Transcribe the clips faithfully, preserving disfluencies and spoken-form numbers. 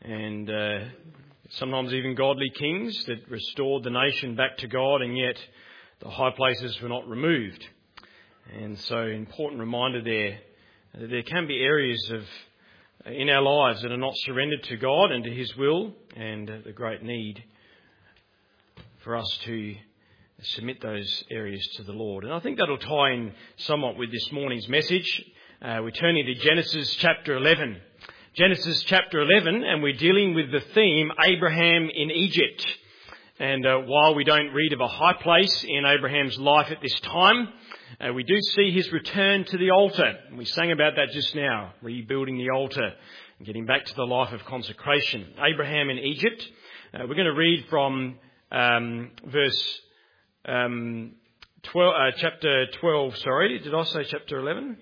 and uh, sometimes even godly kings that restored the nation back to God, and yet the high places were not removed. And so, important reminder there that there can be areas of in our lives that are not surrendered to God and to His will, and uh, the great need for us to submit those areas to the Lord. And I think that'll tie in somewhat with this morning's message. Uh, we're turning to Genesis chapter eleven. Genesis chapter eleven, and we're dealing with the theme Abraham in Egypt. And uh, while we don't read of a high place in Abraham's life at this time, uh, we do see his return to the altar. And we sang about that just now, rebuilding the altar and getting back to the life of consecration. Abraham in Egypt. Uh, we're going to read from um, verse um, twelve, uh, chapter twelve. Sorry, did I say chapter eleven?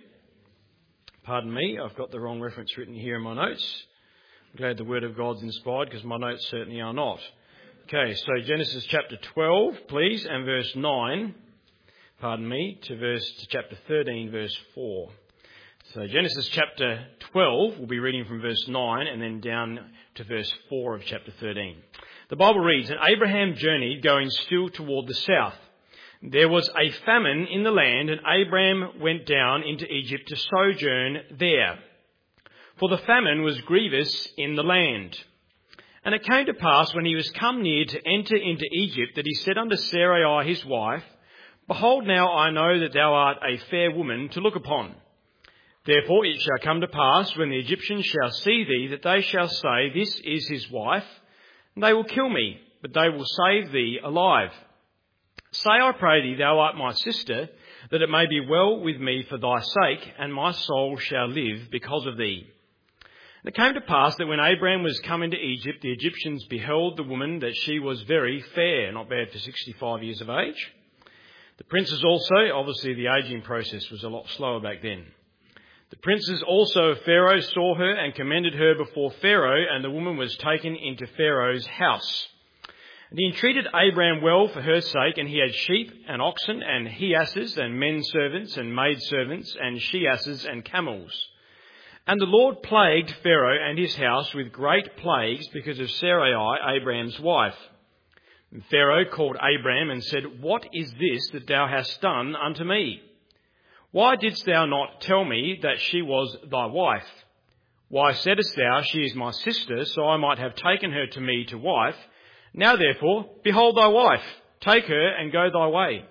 Pardon me, I've got the wrong reference written here in my notes. I'm glad the Word of God's inspired, because my notes certainly are not. Okay, so Genesis chapter twelve, please, and verse nine. Pardon me, to verse to chapter thirteen, verse four. So Genesis chapter twelve, we'll be reading from verse nine and then down to verse four of chapter thirteen. The Bible reads, "And Abraham journeyed, going still toward the south. There was a famine in the land, and Abraham went down into Egypt to sojourn there. For the famine was grievous in the land. And it came to pass, when he was come near to enter into Egypt, that he said unto Sarai his wife, Behold, now I know that thou art a fair woman to look upon. Therefore it shall come to pass, when the Egyptians shall see thee, that they shall say, This is his wife, and they will kill me, but they will save thee alive. Say, I pray thee, thou art my sister, that it may be well with me for thy sake, and my soul shall live because of thee. And it came to pass that when Abraham was come into Egypt, the Egyptians beheld the woman, that she was very fair," not bad for sixty-five years of age. "The princes also," obviously the ageing process was a lot slower back then. "The princes also of Pharaoh saw her and commended her before Pharaoh, and the woman was taken into Pharaoh's house. And he entreated Abraham well for her sake, and he had sheep and oxen and he-asses and men servants and maid servants and she-asses and camels. And the Lord plagued Pharaoh and his house with great plagues because of Sarai, Abraham's wife. And Pharaoh called Abraham and said, What is this that thou hast done unto me? Why didst thou not tell me that she was thy wife? Why saidst thou, She is my sister, so I might have taken her to me to wife? Now therefore, behold thy wife, take her and go thy way.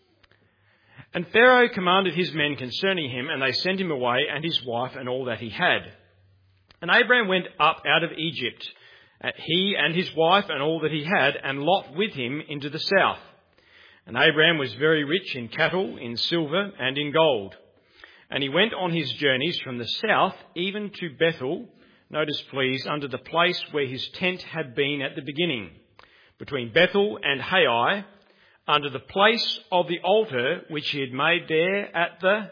And Pharaoh commanded his men concerning him, and they sent him away, and his wife, and all that he had. And Abraham went up out of Egypt, he and his wife, and all that he had, and Lot with him into the south. And Abraham was very rich in cattle, in silver, and in gold. And he went on his journeys from the south, even to Bethel, notice please, under the place where his tent had been at the beginning, between Bethel and Hai, under the place of the altar which he had made there at the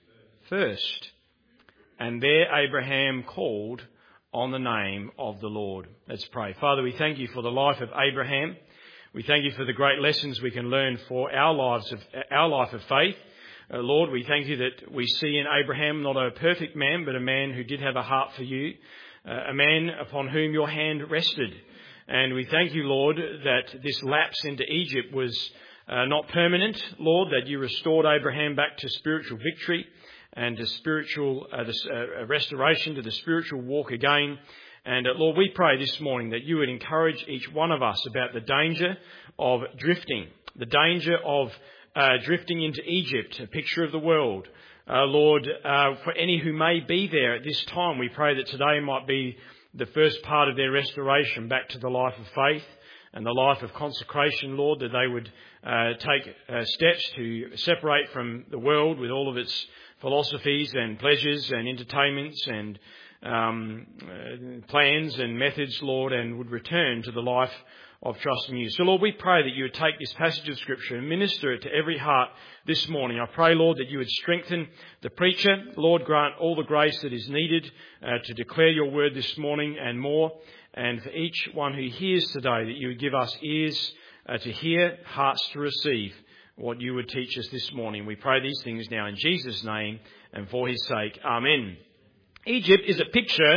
first. And there Abraham called on the name of the Lord." Let's pray. Father, we thank you for the life of Abraham. We thank you for the great lessons we can learn for our lives of our life of faith. Uh, Lord, we thank you that we see in Abraham not a perfect man, but a man who did have a heart for you, uh, a man upon whom your hand rested. And we thank you, Lord, that this lapse into Egypt was uh, not permanent, Lord, that you restored Abraham back to spiritual victory and to spiritual uh, this, uh, restoration, to the spiritual walk again. And uh, Lord, we pray this morning that you would encourage each one of us about the danger of drifting, the danger of uh, drifting into Egypt, a picture of the world. Uh, Lord, uh, for any who may be there at this time, we pray that today might be the first part of their restoration back to the life of faith and the life of consecration, Lord, that they would uh, take uh, steps to separate from the world with all of its philosophies and pleasures and entertainments and um, uh, plans and methods, Lord, and would return to the life of trusting you. So, Lord, we pray that you would take this passage of Scripture and minister it to every heart this morning. I pray, Lord, that you would strengthen the preacher. Lord, grant all the grace that is needed uh, to declare your word this morning and more. And for each one who hears today, that you would give us ears uh, to hear, hearts to receive what you would teach us this morning. We pray these things now in Jesus' name and for his sake. Amen. Egypt is a picture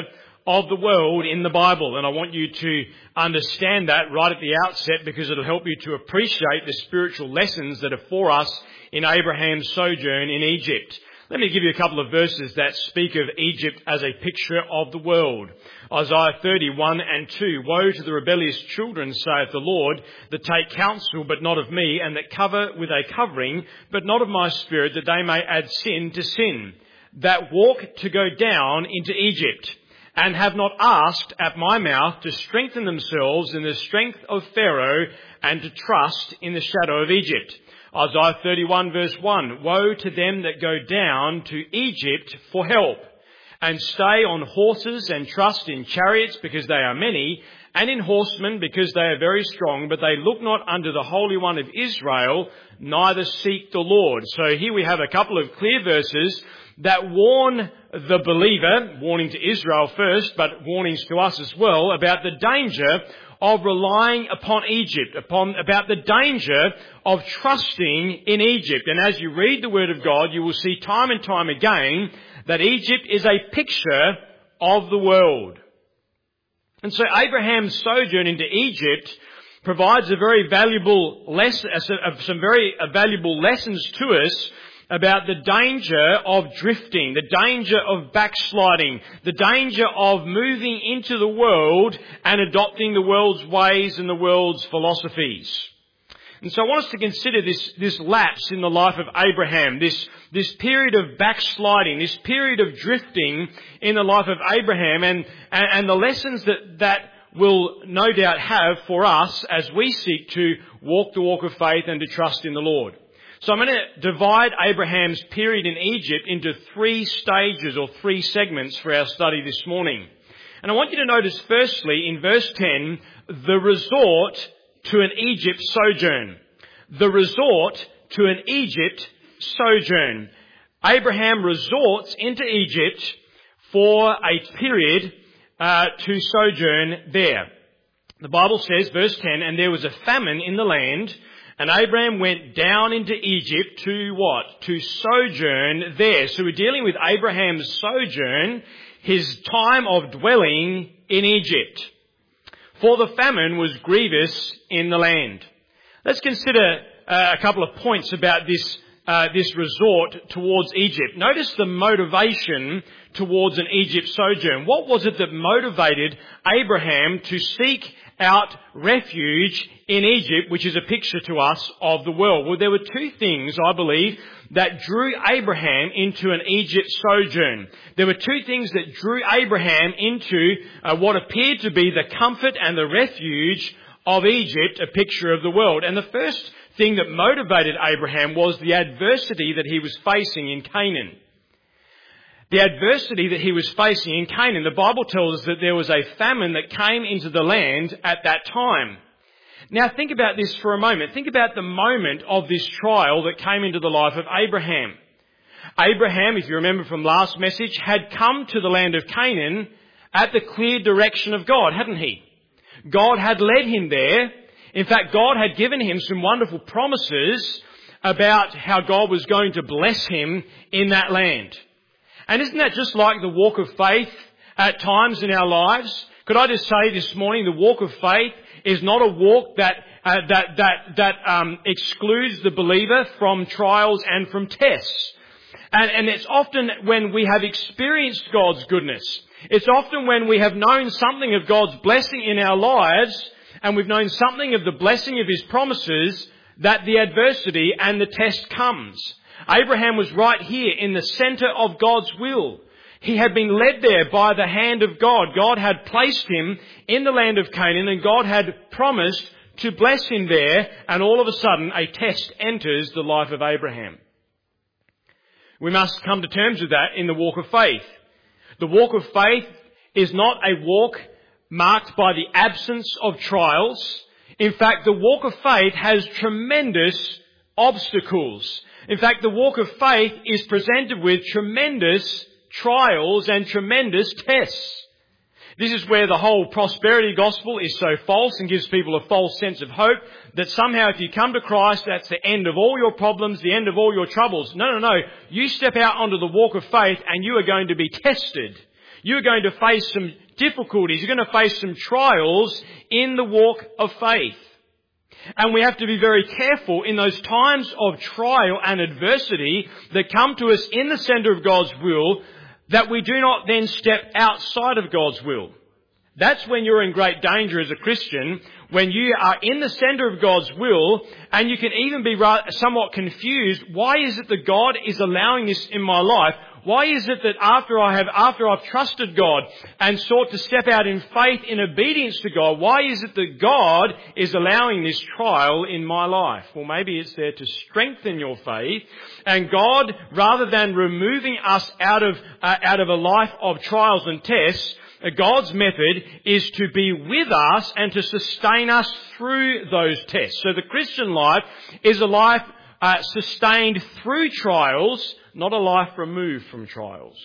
of the world in the Bible. And I want you to understand that right at the outset, because it'll help you to appreciate the spiritual lessons that are for us in Abraham's sojourn in Egypt. Let me give you a couple of verses that speak of Egypt as a picture of the world. Isaiah thirty-one and two. Woe to the rebellious children, saith the Lord, that take counsel, but not of me, and that cover with a covering, but not of my spirit, that they may add sin to sin, that walk to go down into Egypt, and have not asked at my mouth to strengthen themselves in the strength of Pharaoh, and to trust in the shadow of Egypt. Isaiah thirty-one verse one. Woe to them that go down to Egypt for help, and stay on horses and trust in chariots because they are many, and in horsemen because they are very strong, but they look not unto the Holy One of Israel, neither seek the Lord. So here we have a couple of clear verses that warn the believer, warning to Israel first, but warnings to us as well, about the danger of relying upon Egypt, upon about the danger of trusting in Egypt. And as you read the Word of God, you will see time and time again that Egypt is a picture of the world. And so Abraham's sojourn into Egypt provides a very valuable lesson, some very valuable lessons to us about the danger of drifting, the danger of backsliding, the danger of moving into the world and adopting the world's ways and the world's philosophies. And so I want us to consider this, this lapse in the life of Abraham, this, this period of backsliding, this period of drifting in the life of Abraham, and, and, and the lessons that, that will no doubt have for us as we seek to walk the walk of faith and to trust in the Lord. So I'm going to divide Abraham's period in Egypt into three stages or three segments for our study this morning. And I want you to notice firstly in verse ten, the resort to an Egypt sojourn. The resort to an Egypt sojourn. Abraham resorts into Egypt for a period uh, to sojourn there. The Bible says, verse ten, and there was a famine in the land, and Abraham went down into Egypt to what? To sojourn there. So we're dealing with Abraham's sojourn, his time of dwelling in Egypt. For the famine was grievous in the land. Let's consider uh, a couple of points about this uh, this resort towards Egypt. Notice the motivation towards an Egypt sojourn. What was it that motivated Abraham to seek out refuge in Egypt, which is a picture to us of the world? Well, there were two things, I believe, that drew Abraham into an Egypt sojourn. There were two things that drew Abraham into uh, what appeared to be the comfort and the refuge of Egypt, a picture of the world. And the first thing that motivated Abraham was the adversity that he was facing in Canaan. The adversity that he was facing in Canaan. The Bible tells us that there was a famine that came into the land at that time. Now think about this for a moment. Think about the moment of this trial that came into the life of Abraham. Abraham, if you remember from last message, had come to the land of Canaan at the clear direction of God, hadn't he? God had led him there. In fact, God had given him some wonderful promises about how God was going to bless him in that land. And isn't that just like the walk of faith at times in our lives? Could I just say this morning, the walk of faith is not a walk that uh, that that that um, excludes the believer from trials and from tests. And, and it's often when we have experienced God's goodness. It's often when we have known something of God's blessing in our lives, and we've known something of the blessing of His promises, that the adversity and the test comes. Abraham was right here in the centre of God's will. He had been led there by the hand of God. God had placed him in the land of Canaan, and God had promised to bless him there, and all of a sudden a test enters the life of Abraham. We must come to terms with that in the walk of faith. The walk of faith is not a walk marked by the absence of trials. In fact, the walk of faith has tremendous obstacles. In fact, the walk of faith is presented with tremendous trials and tremendous tests. This is where the whole prosperity gospel is so false and gives people a false sense of hope that somehow if you come to Christ, that's the end of all your problems, the end of all your troubles. No, no, no. You step out onto the walk of faith and you are going to be tested. You are going to face some difficulties. You're going to face some trials in the walk of faith. And we have to be very careful in those times of trial and adversity that come to us in the centre of God's will, that we do not then step outside of God's will. That's when you're in great danger as a Christian, when you are in the centre of God's will, and you can even be somewhat confused. Why is it that God is allowing this in my life? Why is it that after I have, after I've trusted God and sought to step out in faith, in obedience to God, why is it that God is allowing this trial in my life? Well, maybe it's there to strengthen your faith, and God, rather than removing us out of, uh, out of a life of trials and tests, God's method is to be with us and to sustain us through those tests. So the Christian life is a life uh, sustained through trials, not a life removed from trials.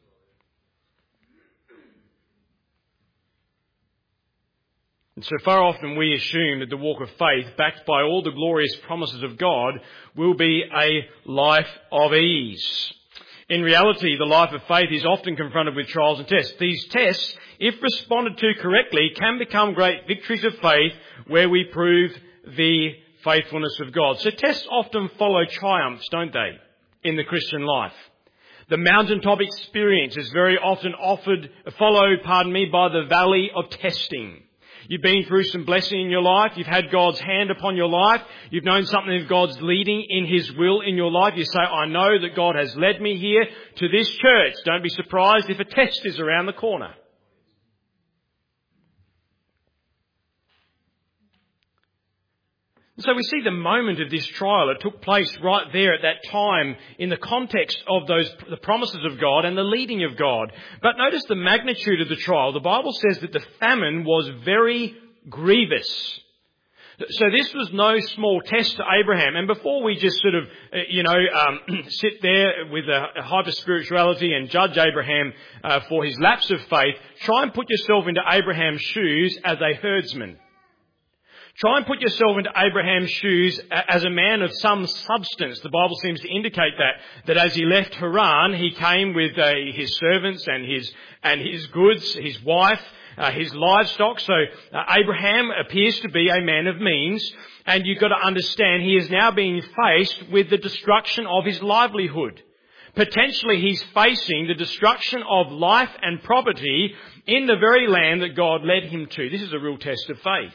And so far often we assume that the walk of faith, backed by all the glorious promises of God, will be a life of ease. In reality, the life of faith is often confronted with trials and tests. These tests, if responded to correctly, can become great victories of faith where we prove the faithfulness of God. So tests often follow triumphs, don't they, in the Christian life? The mountaintop experience is very often offered, followed, pardon me, by the valley of testing. You've been through some blessing in your life. You've had God's hand upon your life. You've known something of God's leading in His will in your life. You say, I know that God has led me here to this church. Don't be surprised if a test is around the corner. So we see the moment of this trial. It took place right there at that time in the context of those the promises of God and the leading of God. But notice the magnitude of the trial. The Bible says that the famine was very grievous. So this was no small test to Abraham. And before we just sort of, you know, um, sit there with a, a hyper-spirituality and judge Abraham uh, for his lapse of faith, try and put yourself into Abraham's shoes as a herdsman. Try and put yourself into Abraham's shoes as a man of some substance. The Bible seems to indicate that, that as he left Haran, he came with uh, his servants and his, and his goods, his wife, uh, his livestock. So uh, Abraham appears to be a man of means, and you've got to understand he is now being faced with the destruction of his livelihood. Potentially he's facing the destruction of life and property in the very land that God led him to. This is a real test of faith.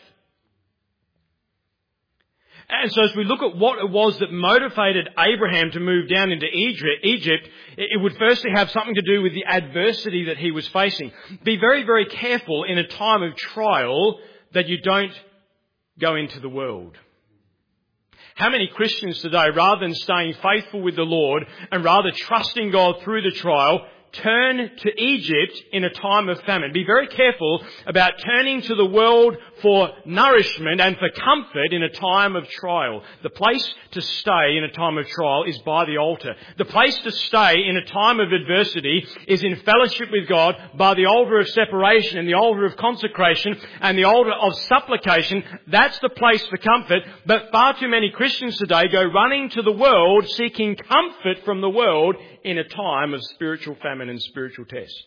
And so as we look at what it was that motivated Abraham to move down into Egypt, it would firstly have something to do with the adversity that he was facing. Be very, very careful in a time of trial that you don't go into the world. How many Christians today, rather than staying faithful with the Lord and rather trusting God through the trial, turn to Egypt in a time of famine? Be very careful about turning to the world for nourishment and for comfort in a time of trial. The place to stay in a time of trial is by the altar. The place to stay in a time of adversity is in fellowship with God by the altar of separation and the altar of consecration and the altar of supplication. That's the place for comfort. But far too many Christians today go running to the world seeking comfort from the world in a time of spiritual famine and spiritual test.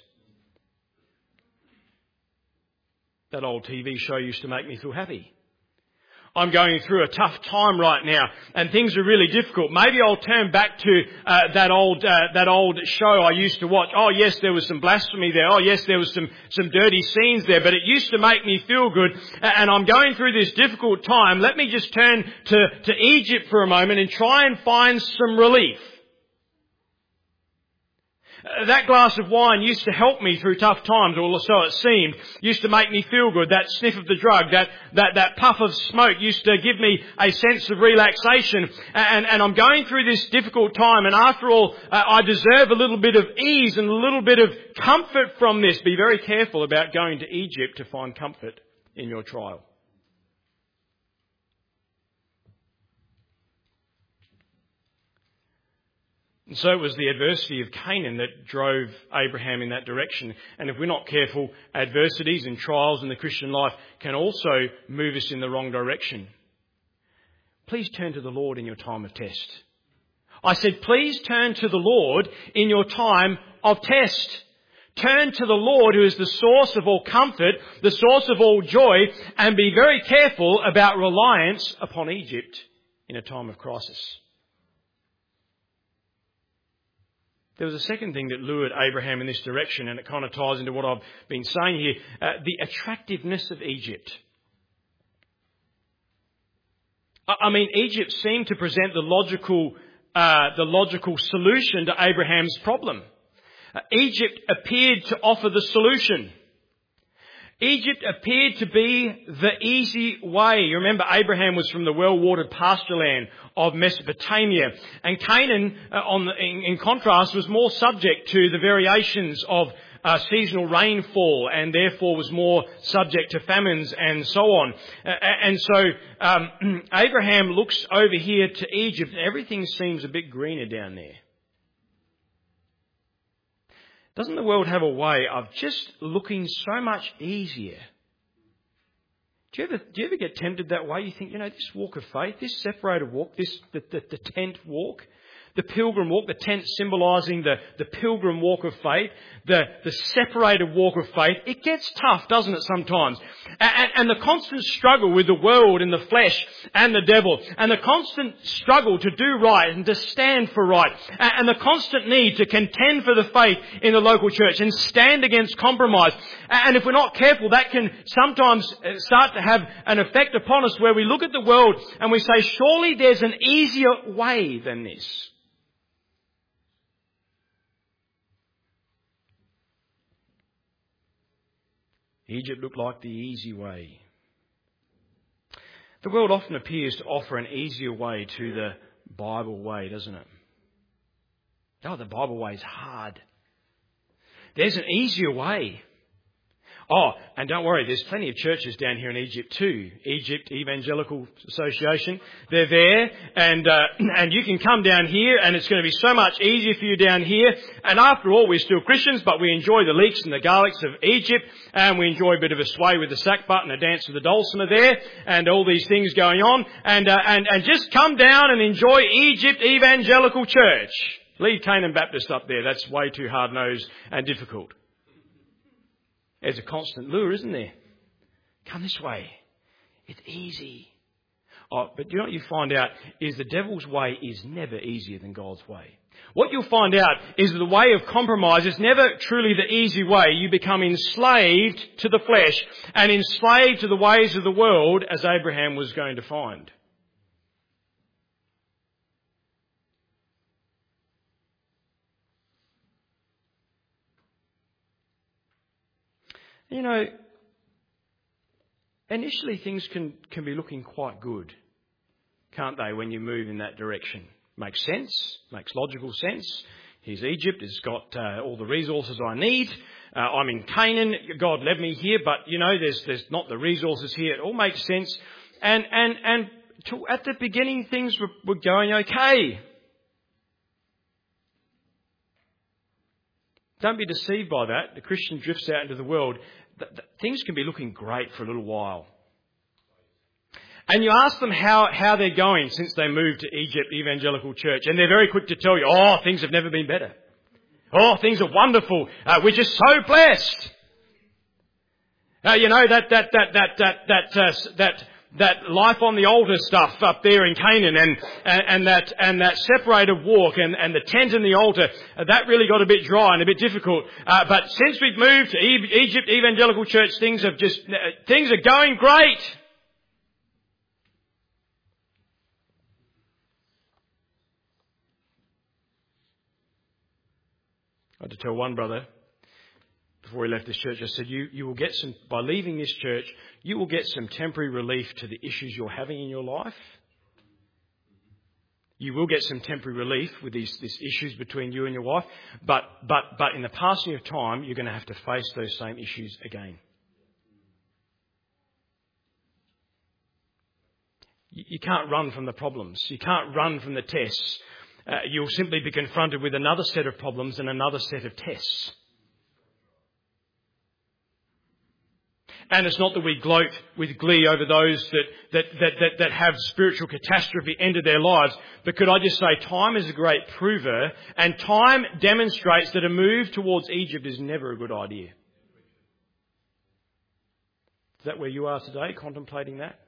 That old T V show used to make me feel happy. I'm going through a tough time right now and things are really difficult. Maybe I'll turn back to uh, that old uh, that old show I used to watch. Oh yes, there was some blasphemy there. Oh yes, there was some, some dirty scenes there, but it used to make me feel good. And I'm going through this difficult time. Let me just turn to, to Egypt for a moment and try and find some relief. That glass of wine used to help me through tough times, or so it seemed. Used to make me feel good. That sniff of the drug, that, that, that puff of smoke used to give me a sense of relaxation. And, and I'm going through this difficult time, and after all, uh, I deserve a little bit of ease and a little bit of comfort from this. Be very careful about going to Egypt to find comfort in your trial. And so it was the adversity of Canaan that drove Abraham in that direction. And if we're not careful, adversities and trials in the Christian life can also move us in the wrong direction. Please turn to the Lord in your time of test. I said, please turn to the Lord in your time of test. Turn to the Lord, who is the source of all comfort, the source of all joy, and be very careful about reliance upon Egypt in a time of crisis. There was a second thing that lured Abraham in this direction, and it kind of ties into what I've been saying here, uh, the attractiveness of Egypt. I mean, Egypt seemed to present the logical, uh, the logical solution to Abraham's problem. Uh, Egypt appeared to offer the solution. Egypt appeared to be the easy way. You remember, Abraham was from the well-watered pasture land of Mesopotamia, and Canaan, uh, on the, in, in contrast, was more subject to the variations of uh, seasonal rainfall, and therefore was more subject to famines and so on. Uh, and so um, Abraham looks over here to Egypt, and everything seems a bit greener down there. Doesn't the world have a way of just looking so much easier? Do you ever, do you ever get tempted that way? You think, you know, this walk of faith, this separated walk, this the, the, the tent walk, the pilgrim walk, the tent symbolising the, the pilgrim walk of faith, the, the separated walk of faith, it gets tough, doesn't it, sometimes? And, and the constant struggle with the world and the flesh and the devil, and the constant struggle to do right and to stand for right, and, and the constant need to contend for the faith in the local church and stand against compromise. And if we're not careful, that can sometimes start to have an effect upon us where we look at the world and we say, surely there's an easier way than this. Egypt looked like the easy way. The world often appears to offer an easier way to the Bible way, doesn't it? Oh, the Bible way is hard. There's an easier way. Oh, and don't worry, there's plenty of churches down here in Egypt too. Egypt Evangelical Association. They're there, and uh, and you can come down here, and it's going to be so much easier for you down here. And after all, we're still Christians, but we enjoy the leeks and the garlics of Egypt, and we enjoy a bit of a sway with the sackbut and a dance with the dulcimer there, and all these things going on. And uh, and and just come down and enjoy Egypt Evangelical Church. Leave Canaan Baptist up there. That's way too hard-nosed and difficult. There's a constant lure, isn't there? Come this way. It's easy. Oh, but you know what you find out is the devil's way is never easier than God's way. What you'll find out is that the way of compromise is never truly the easy way. You become enslaved to the flesh and enslaved to the ways of the world, as Abraham was going to find. You know, initially things can, can be looking quite good, can't they, when you move in that direction? Makes sense, makes logical sense. Here's Egypt, it's got uh, all the resources I need. Uh, I'm in Canaan, God led me here, but, you know, there's there's not the resources here. It all makes sense. And and and to, at the beginning, things were, were going okay. Don't be deceived by that. The Christian drifts out into the world. Things can be looking great for a little while. And you ask them how, how they're going since they moved to Egypt Evangelical Church, and they're very quick to tell you, oh, things have never been better. Oh, things are wonderful. Uh, we're just so blessed. Uh, you know, that, that, that, that, that, that, uh, that, that life on the altar stuff up there in Canaan, and, and, and that, and that separated walk, and, and the tent and the altar, uh, that really got a bit dry and a bit difficult. Uh, but since we've moved to e- Egypt Evangelical Church, things have just, uh, things are going great. I had to tell one brother before he left this church, I said, you, you will get some, by leaving this church, you will get some temporary relief to the issues you're having in your life. You will get some temporary relief with these, these issues between you and your wife, but, but, but in the passing of time, you're going to have to face those same issues again. You, you can't run from the problems. You can't run from the tests. Uh, you'll simply be confronted with another set of problems and another set of tests. And it's not that we gloat with glee over those that, that, that, that, that have spiritual catastrophe enter their lives. But could I just say, time is a great prover, and time demonstrates that a move towards Egypt is never a good idea. Is that where you are today, contemplating that?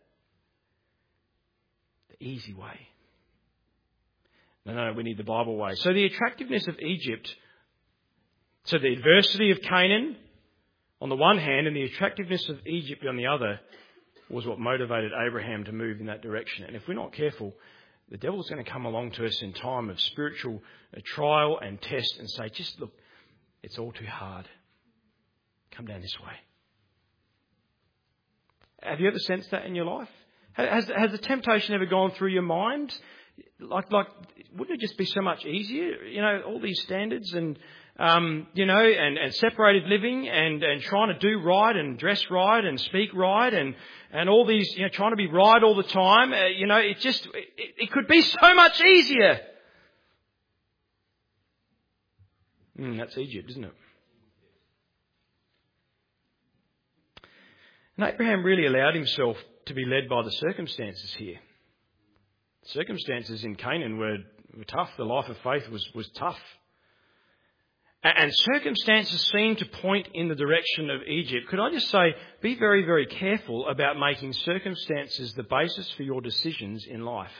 The easy way. No, no, we need the Bible way. So the attractiveness of Egypt, so the adversity of Canaan on the one hand and the attractiveness of Egypt on the other, was what motivated Abraham to move in that direction. And if we're not careful, the devil's going to come along to us in time of spiritual trial and test and say, just look, it's all too hard. Come down this way. Have you ever sensed that in your life? Has, has the temptation ever gone through your mind? Like, like, wouldn't it just be so much easier? You know, all these standards and, um, you know, and, and separated living and, and trying to do right and dress right and speak right and, and all these, you know, trying to be right all the time. Uh, you know, it just, it, it could be so much easier. Mm, that's Egypt, isn't it? And Abraham really allowed himself to be led by the circumstances here. Circumstances in Canaan were, were tough. The life of faith was, was tough. And circumstances seem to point in the direction of Egypt. Could I just say, be very, very careful about making circumstances the basis for your decisions in life.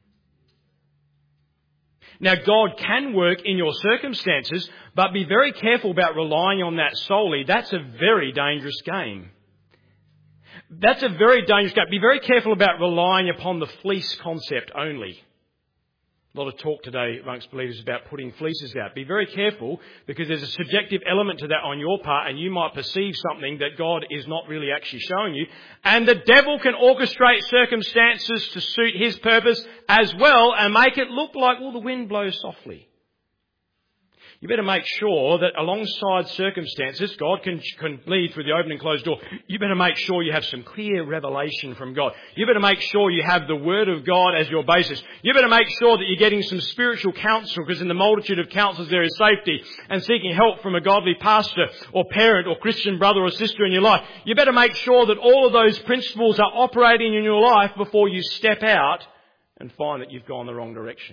Now, God can work in your circumstances, but be very careful about relying on that solely. That's a very dangerous game. That's a very dangerous game. Be very careful about relying upon the fleece concept only. A lot of talk today amongst believers about putting fleeces out. Be very careful, because there's a subjective element to that on your part, and you might perceive something that God is not really actually showing you. And the devil can orchestrate circumstances to suit his purpose as well and make it look like, well, the wind blows softly. You better make sure that alongside circumstances, God can, can lead through the open and closed door. You better make sure you have some clear revelation from God. You better make sure you have the Word of God as your basis. You better make sure that you're getting some spiritual counsel, because in the multitude of counsels there is safety, and seeking help from a godly pastor or parent or Christian brother or sister in your life. You better make sure that all of those principles are operating in your life before you step out and find that you've gone the wrong direction.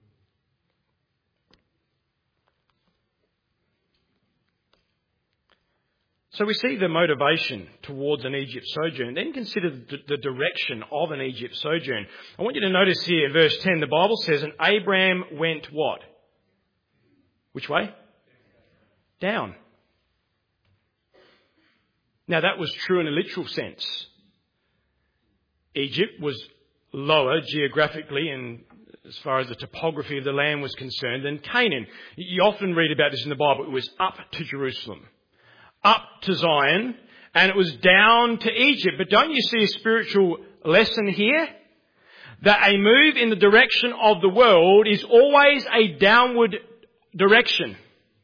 So we see the motivation towards an Egypt sojourn. Then consider the direction of an Egypt sojourn. I want you to notice here in verse ten, the Bible says, and Abraham went what? Which way? Down. Now that was true in a literal sense. Egypt was lower geographically and as far as the topography of the land was concerned than Canaan. You often read about this in the Bible. It was up to Jerusalem, up to Zion, and it was down to Egypt. But don't you see a spiritual lesson here? That a move in the direction of the world is always a downward direction.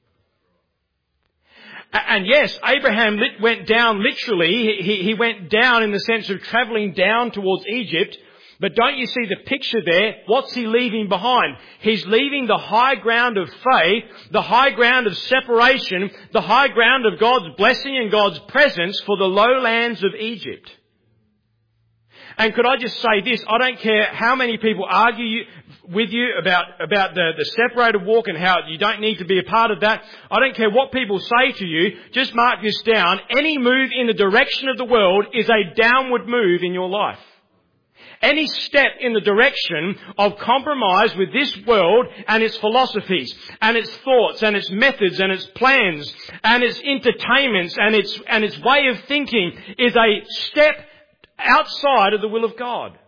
And yes, Abraham went down literally. He, he went down in the sense of travelling down towards Egypt. But don't you see the picture there? What's he leaving behind? He's leaving the high ground of faith, the high ground of separation, the high ground of God's blessing and God's presence for the lowlands of Egypt. And could I just say this? I don't care how many people argue with you about, about the, the separated walk and how you don't need to be a part of that. I don't care what people say to you. Just mark this down. Any move in the direction of the world is a downward move in your life. Any step in the direction of compromise with this world and its philosophies and its thoughts and its methods and its plans and its entertainments and its, and its way of thinking is a step outside of the will of God.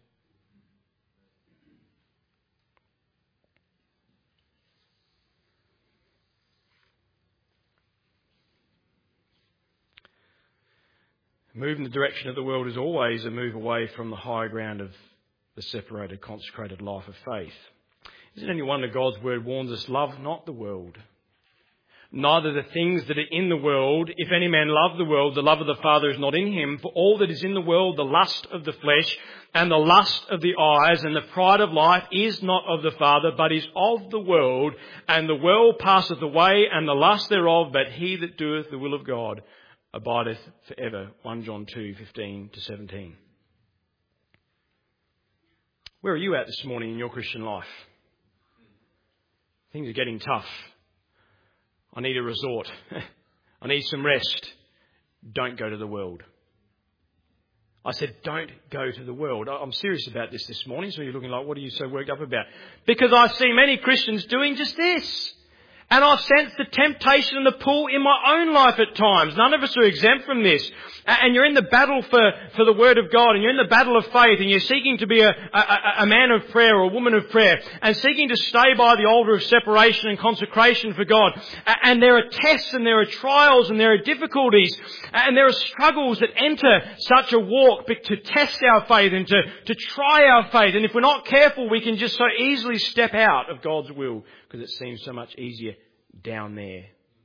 A move in the direction of the world is always a move away from the high ground of the separated, consecrated life of faith. Isn't it any wonder God's word warns us, love not the world, neither the things that are in the world. If any man love the world, the love of the Father is not in him. For all that is in the world, the lust of the flesh and the lust of the eyes and the pride of life is not of the Father, but is of the world. And the world passeth away and the lust thereof, but he that doeth the will of God abideth forever. First John two, fifteen to seventeen. Where are you at this morning in your Christian life? Things are getting tough. I need a resort. I need some rest. Don't go to the world. I said, don't go to the world. I'm serious about this this morning, so you're looking like, what are you so worked up about? Because I see many Christians doing just this. And I've sensed the temptation and the pull in my own life at times. None of us are exempt from this. And you're in the battle for, for the Word of God, and you're in the battle of faith, and you're seeking to be a, a, a man of prayer or a woman of prayer, and seeking to stay by the altar of separation and consecration for God. And there are tests, and there are trials, and there are difficulties, and there are struggles that enter such a walk to test our faith and to, to try our faith. And if we're not careful, we can just so easily step out of God's will, because it seems so much easier down there.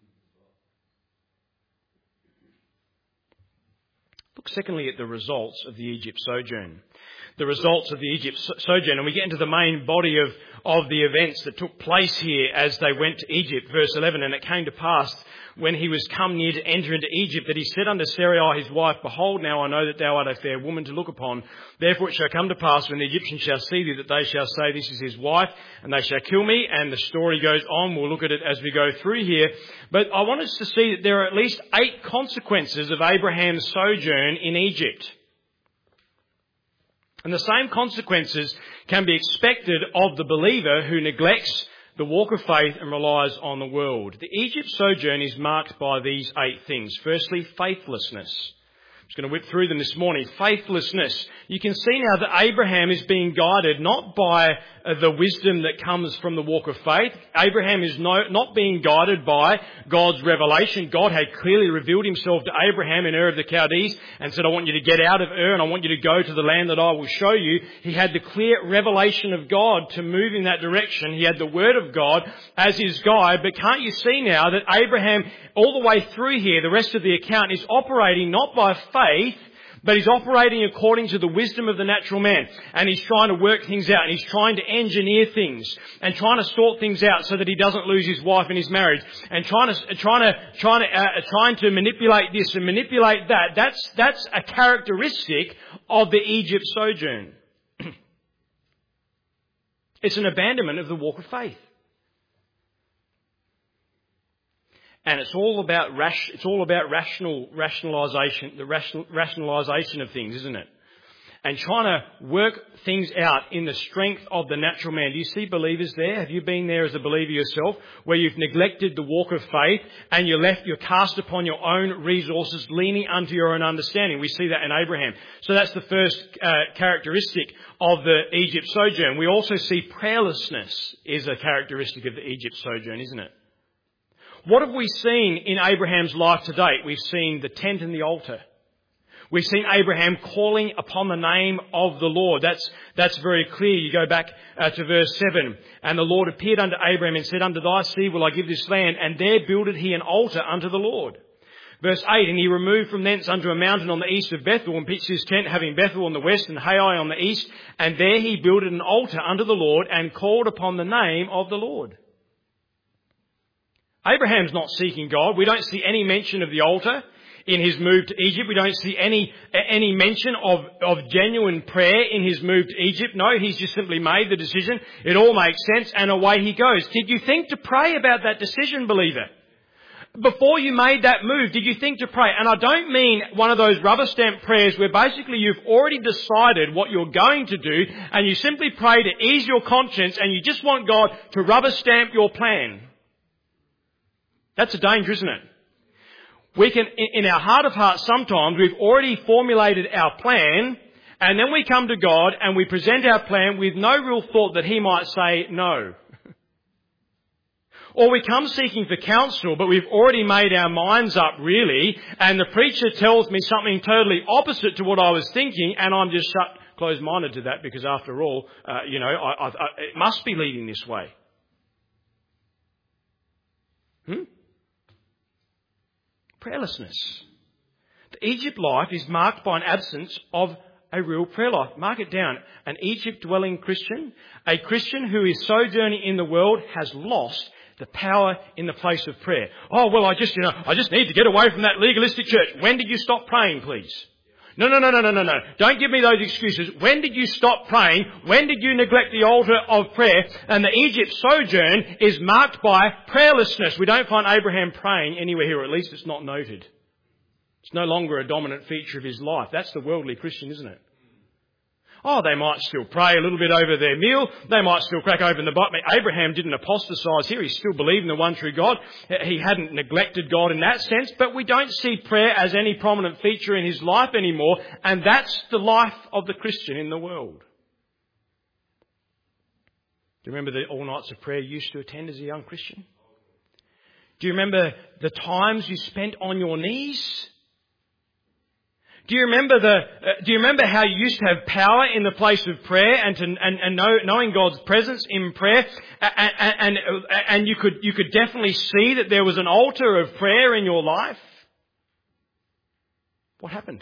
Look secondly at the results of the Egypt sojourn. The results of the Egypt sojourn, and we get into the main body of, of the events that took place here as they went to Egypt. Verse eleven, and it came to pass when he was come near to enter into Egypt that he said unto Sarai his wife, Behold, now I know that thou art a fair woman to look upon. Therefore it shall come to pass when the Egyptians shall see thee that they shall say, This is his wife, and they shall kill me. And the story goes on. We'll look at it as we go through here. But I want us to see that there are at least eight consequences of Abraham's sojourn in Egypt. And the same consequences can be expected of the believer who neglects the walk of faith and relies on the world. The Egypt sojourn is marked by these eight things. Firstly, faithlessness. I'm just going to whip through them this morning. Faithlessness. You can see now that Abraham is being guided not by uh, the wisdom that comes from the walk of faith. Abraham is no, not being guided by God's revelation. God had clearly revealed himself to Abraham in Ur of the Chaldees and said, I want you to get out of Ur and I want you to go to the land that I will show you. He had the clear revelation of God to move in that direction. He had the word of God as his guide. But can't you see now that Abraham, all the way through here, the rest of the account, is operating not by faith, but he's operating according to the wisdom of the natural man. And he's trying to work things out. And he's trying to engineer things. And trying to sort things out so that he doesn't lose his wife in his marriage. And trying to, trying to, trying to, uh, trying to manipulate this and manipulate that. That's, that's a characteristic of the Egypt sojourn. It's an abandonment of the walk of faith. And it's all about rash, it's all about rational rationalisation, the rational, rationalisation of things, isn't it? And trying to work things out in the strength of the natural man. Do you see believers there? Have you been there as a believer yourself, where you've neglected the walk of faith and you're left, you're cast upon your own resources, leaning unto your own understanding? We see that in Abraham. So that's the first uh, characteristic of the Egypt sojourn. We also see prayerlessness is a characteristic of the Egypt sojourn, isn't it? What have we seen in Abraham's life to date? We've seen the tent and the altar. We've seen Abraham calling upon the name of the Lord. That's, that's very clear. You go back uh, to verse seven. And the Lord appeared unto Abraham and said, Unto thy seed will I give this land. And there builded he an altar unto the Lord. Verse eight, and he removed from thence unto a mountain on the east of Bethel, and pitched his tent, having Bethel on the west and Hai on the east. And there he builded an altar unto the Lord, and called upon the name of the Lord. Abraham's not seeking God. We don't see any mention of the altar in his move to Egypt. We don't see any any mention of, of genuine prayer in his move to Egypt. No, he's just simply made the decision. It all makes sense, and away he goes. Did you think to pray about that decision, believer? Before you made that move, did you think to pray? And I don't mean one of those rubber stamp prayers where basically you've already decided what you're going to do and you simply pray to ease your conscience and you just want God to rubber stamp your plan. That's a danger, isn't it? We can, in our heart of hearts, sometimes we've already formulated our plan, and then we come to God and we present our plan with no real thought that he might say no. Or we come seeking for counsel, but we've already made our minds up really, and the preacher tells me something totally opposite to what I was thinking, and I'm just shut, closed-minded to that, because after all, uh, you know, I, I, I, it must be leading this way. Hmm? Prayerlessness. The Egypt life is marked by an absence of a real prayer life. Mark it down. An Egypt-dwelling Christian, a Christian who is sojourning in the world, has lost The power in the place of prayer. Oh, well, I just, you know, I just need to get away from that legalistic church. When did you stop praying, please? No, no, no, no, no, no, no. Don't give me those excuses. When did you stop praying? When did you neglect the altar of prayer? And the Egypt sojourn is marked by prayerlessness. We don't find Abraham praying anywhere here, or at least it's not noted. It's no longer a dominant feature of his life. That's the worldly Christian, isn't it? Oh, they might still pray a little bit over their meal. They might still crack open the Bible. Abraham didn't apostatize here. He still believed in the one true God. He hadn't neglected God in that sense. But we don't see prayer as any prominent feature in his life anymore. And that's the life of the Christian in the world. Do you remember the all nights of prayer you used to attend as a young Christian? Do you remember the times you spent on your knees? Do you remember the? Uh, do you remember how you used to have power in the place of prayer and to and, and know, knowing God's presence in prayer, and, and and you could you could definitely see that there was an altar of prayer in your life. What happened?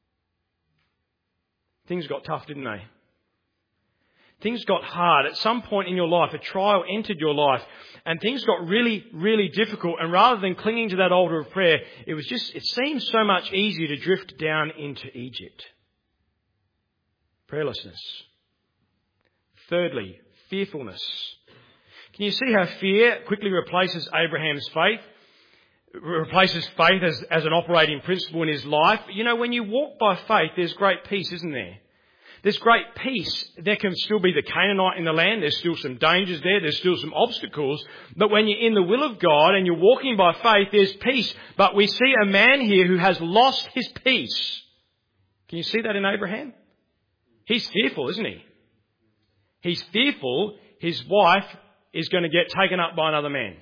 Things got tough, didn't they? Things got hard. At some point in your life, a trial entered your life and things got really, really difficult. And rather than clinging to that altar of prayer, it was just, it seemed so much easier to drift down into Egypt. Prayerlessness. Thirdly, fearfulness. Can you see how fear quickly replaces Abraham's faith? Replaces faith as, as an operating principle in his life. You know, when you walk by faith, there's great peace, isn't there? There's great peace. There can still be the Canaanite in the land. There's still some dangers there. There's still some obstacles. But when you're in the will of God and you're walking by faith, there's peace. But we see a man here who has lost his peace. Can you see that in Abraham? He's fearful, isn't he? He's fearful his wife is going to get taken up by another man.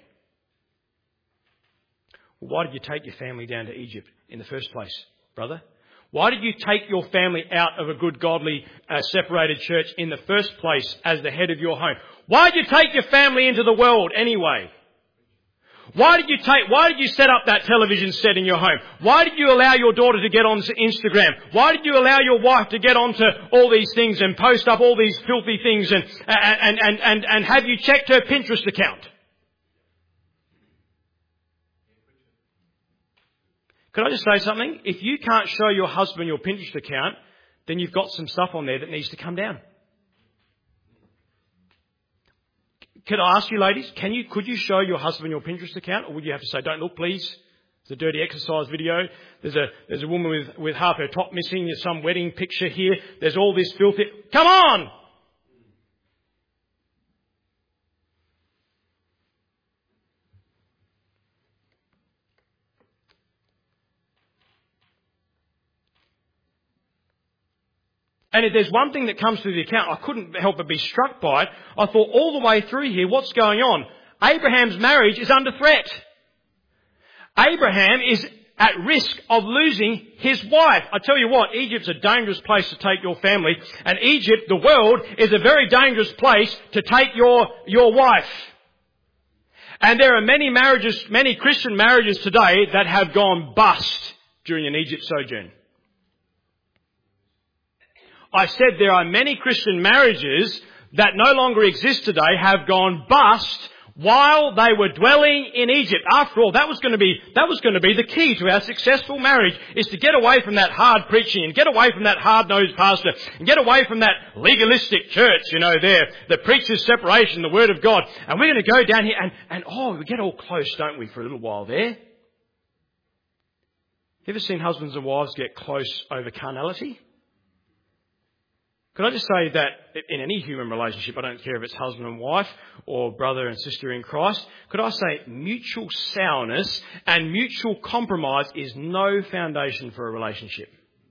Well, why did you take your family down to Egypt in the first place, brother? Why did you take your family out of a good, godly, uh, separated church in the first place as the head of your home? Why did you take your family into the world anyway? Why did you take, why did you set up that television set in your home? Why did you allow your daughter to get onto Instagram? Why did you allow your wife to get onto all these things and post up all these filthy things and, and, and, and, and have you checked her Pinterest account? Could I just say something? If you can't show your husband your Pinterest account, then you've got some stuff on there that needs to come down. Could I ask you, ladies, can you, could you show your husband your Pinterest account? Or would you have to say, don't look, please? It's a dirty exercise video. There's a, there's a woman with, with half her top missing. There's some wedding picture here. There's all this filthy. Come on! And if there's one thing that comes through the account, I couldn't help but be struck by it. I thought all the way through here, what's going on? Abraham's marriage is under threat. Abraham is at risk of losing his wife. I tell you what, Egypt's a dangerous place to take your family. And Egypt, the world, is a very dangerous place to take your, your wife. And there are many marriages, many Christian marriages today that have gone bust during an Egypt sojourn. I said there are many Christian marriages that no longer exist today have gone bust while they were dwelling in Egypt. After all, that was going to be, that was going to be the key to our successful marriage, is to get away from that hard preaching and get away from that hard-nosed pastor and get away from that legalistic church, you know, there, that preaches separation, the Word of God. And we're going to go down here and, and oh, we get all close, don't we, for a little while there? You ever seen husbands and wives get close over carnality? Could I just say that in any human relationship, I don't care if it's husband and wife or brother and sister in Christ, could I say mutual sourness and mutual compromise is no foundation for a relationship.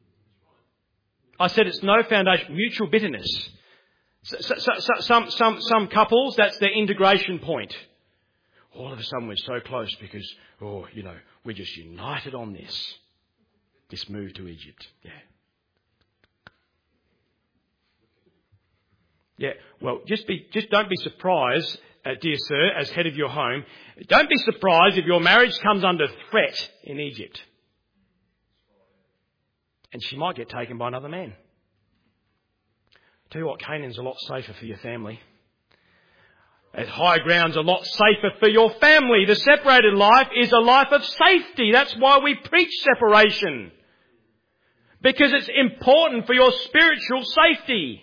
I said it's no foundation, mutual bitterness. So, so, so, some, some, some couples, that's their integration point. All of a sudden we're so close because, oh, you know, we're just united on this. This move to Egypt. Yeah. Yeah, well, just be, just don't be surprised, uh, dear sir, as head of your home. Don't be surprised if your marriage comes under threat in Egypt. And she might get taken by another man. Tell you what, Canaan's a lot safer for your family. As high ground's a lot safer for your family. The separated life is a life of safety. That's why we preach separation. Because it's important for your spiritual safety.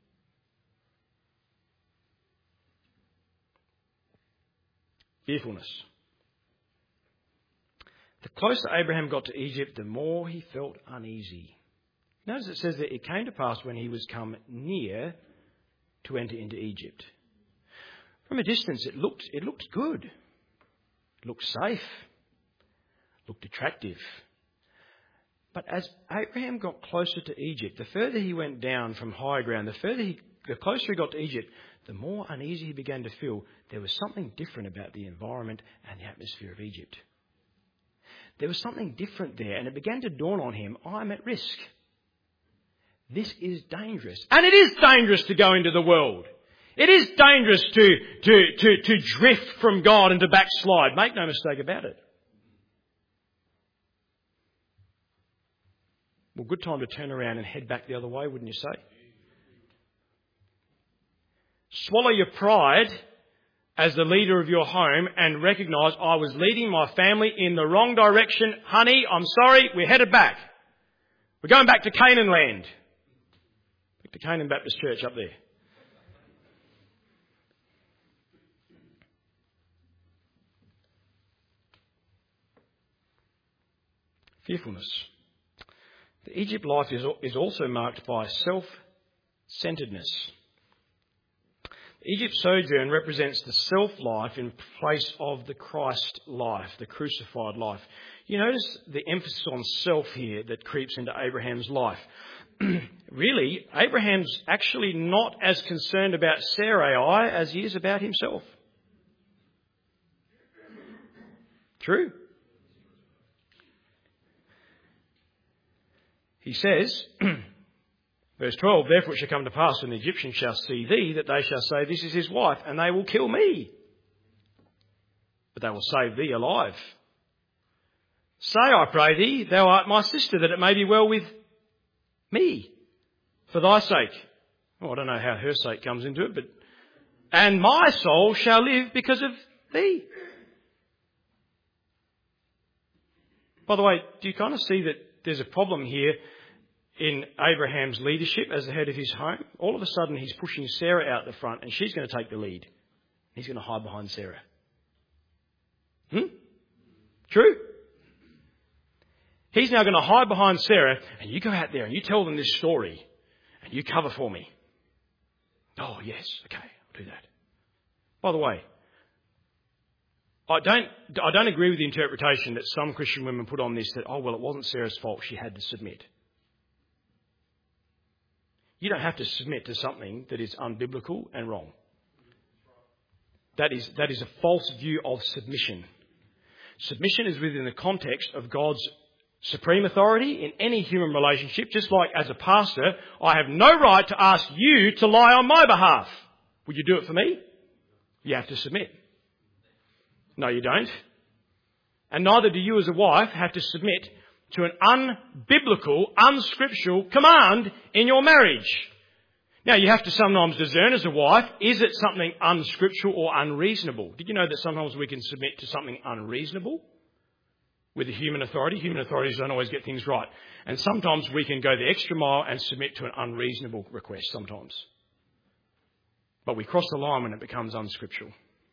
Fearfulness. The closer Abraham got to Egypt, the more he felt uneasy. Notice it says that it came to pass when he was come near to enter into Egypt. From a distance, it looked, it looked good. It looked safe. It looked attractive. But as Abraham got closer to Egypt, the further he went down from high ground, the further he, the closer he got to Egypt, the more uneasy he began to feel. There was something different about the environment and the atmosphere of Egypt. There was something different there, and it began to dawn on him, I'm at risk. This is dangerous. And it is dangerous to go into the world. It is dangerous to, to, to, to drift from God and to backslide. Make no mistake about it. Well, good time to turn around and head back the other way, wouldn't you say? Swallow your pride as the leader of your home and recognise, I was leading my family in the wrong direction. Honey, I'm sorry, we're headed back. We're going back to Canaan land. Back to Canaan Baptist Church up there. Fearfulness. The Egypt life is, is also marked by self-centeredness. Egypt's sojourn represents the self-life in place of the Christ life, the crucified life. You notice the emphasis on self here that creeps into Abraham's life. Really, Abraham's actually not as concerned about Sarai as he is about himself. True. He says, verse twelve, therefore it shall come to pass when the Egyptians shall see thee, that they shall say, this is his wife, and they will kill me. But they will save thee alive. Say, I pray thee, thou art my sister, that it may be well with me, for thy sake. Oh, I don't know how her sake comes into it, but, and my soul shall live because of thee. By the way, do you kind of see that there's a problem here in Abraham's leadership as the head of his home? All of a sudden he's pushing Sarah out the front and she's going to take the lead. He's going to hide behind Sarah. Hmm? True? He's now going to hide behind Sarah, and you go out there and you tell them this story and you cover for me. Oh, yes, okay, I'll do that. By the way, I don't, I don't agree with the interpretation that some Christian women put on this that, oh, well, it wasn't Sarah's fault, she had to submit. You don't have to submit to something that is unbiblical and wrong. That is, that is a false view of submission. Submission is within the context of God's supreme authority in any human relationship. Just like as a pastor, I have no right to ask you to lie on my behalf. Would you do it for me? You have to submit. No, you don't. And neither do you as a wife have to submit to an unbiblical, unscriptural command in your marriage. Now, you have to sometimes discern as a wife, is it something unscriptural or unreasonable? Did you know that sometimes we can submit to something unreasonable with a human authority? Human authorities don't always get things right. And sometimes we can go the extra mile and submit to an unreasonable request sometimes. But we cross the line when it becomes unscriptural.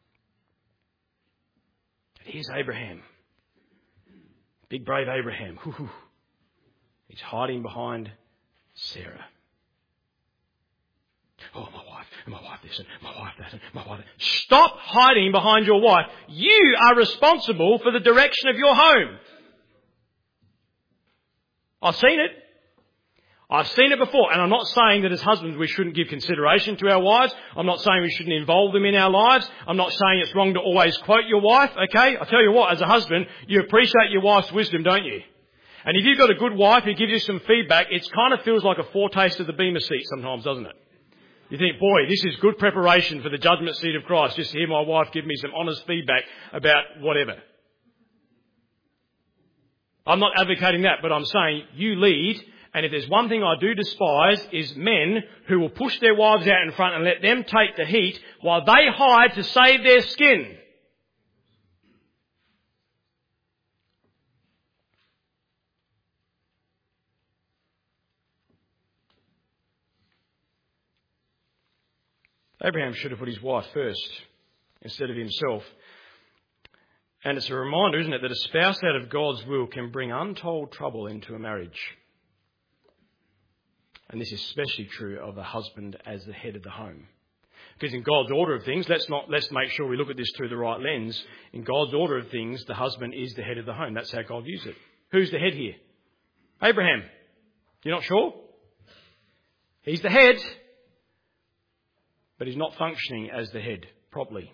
Here's Abraham. Big brave Abraham. He's hiding behind Sarah. Oh, my wife, and my wife this, and my wife that, and my wife that. Stop hiding behind your wife. You are responsible for the direction of your home. I've seen it. I've seen it before, and I'm not saying that as husbands we shouldn't give consideration to our wives. I'm not saying we shouldn't involve them in our lives. I'm not saying it's wrong to always quote your wife, okay? I tell you what, as a husband, you appreciate your wife's wisdom, don't you? And if you've got a good wife who gives you some feedback, it kind of feels like a foretaste of the bema seat sometimes, doesn't it? You think, boy, this is good preparation for the judgment seat of Christ, just to hear my wife give me some honest feedback about whatever. I'm not advocating that, but I'm saying you lead And if there's one thing I do despise is men who will push their wives out in front and let them take the heat while they hide to save their skin. Abraham should have put his wife first instead of himself. And it's a reminder, isn't it, that a spouse out of God's will can bring untold trouble into a marriage. And this is especially true of the husband as the head of the home. Because in God's order of things, let's not let's make sure we look at this through the right lens. In God's order of things, the husband is the head of the home. That's how God views it. Who's the head here? Abraham. You're not sure? He's the head, but he's not functioning as the head properly.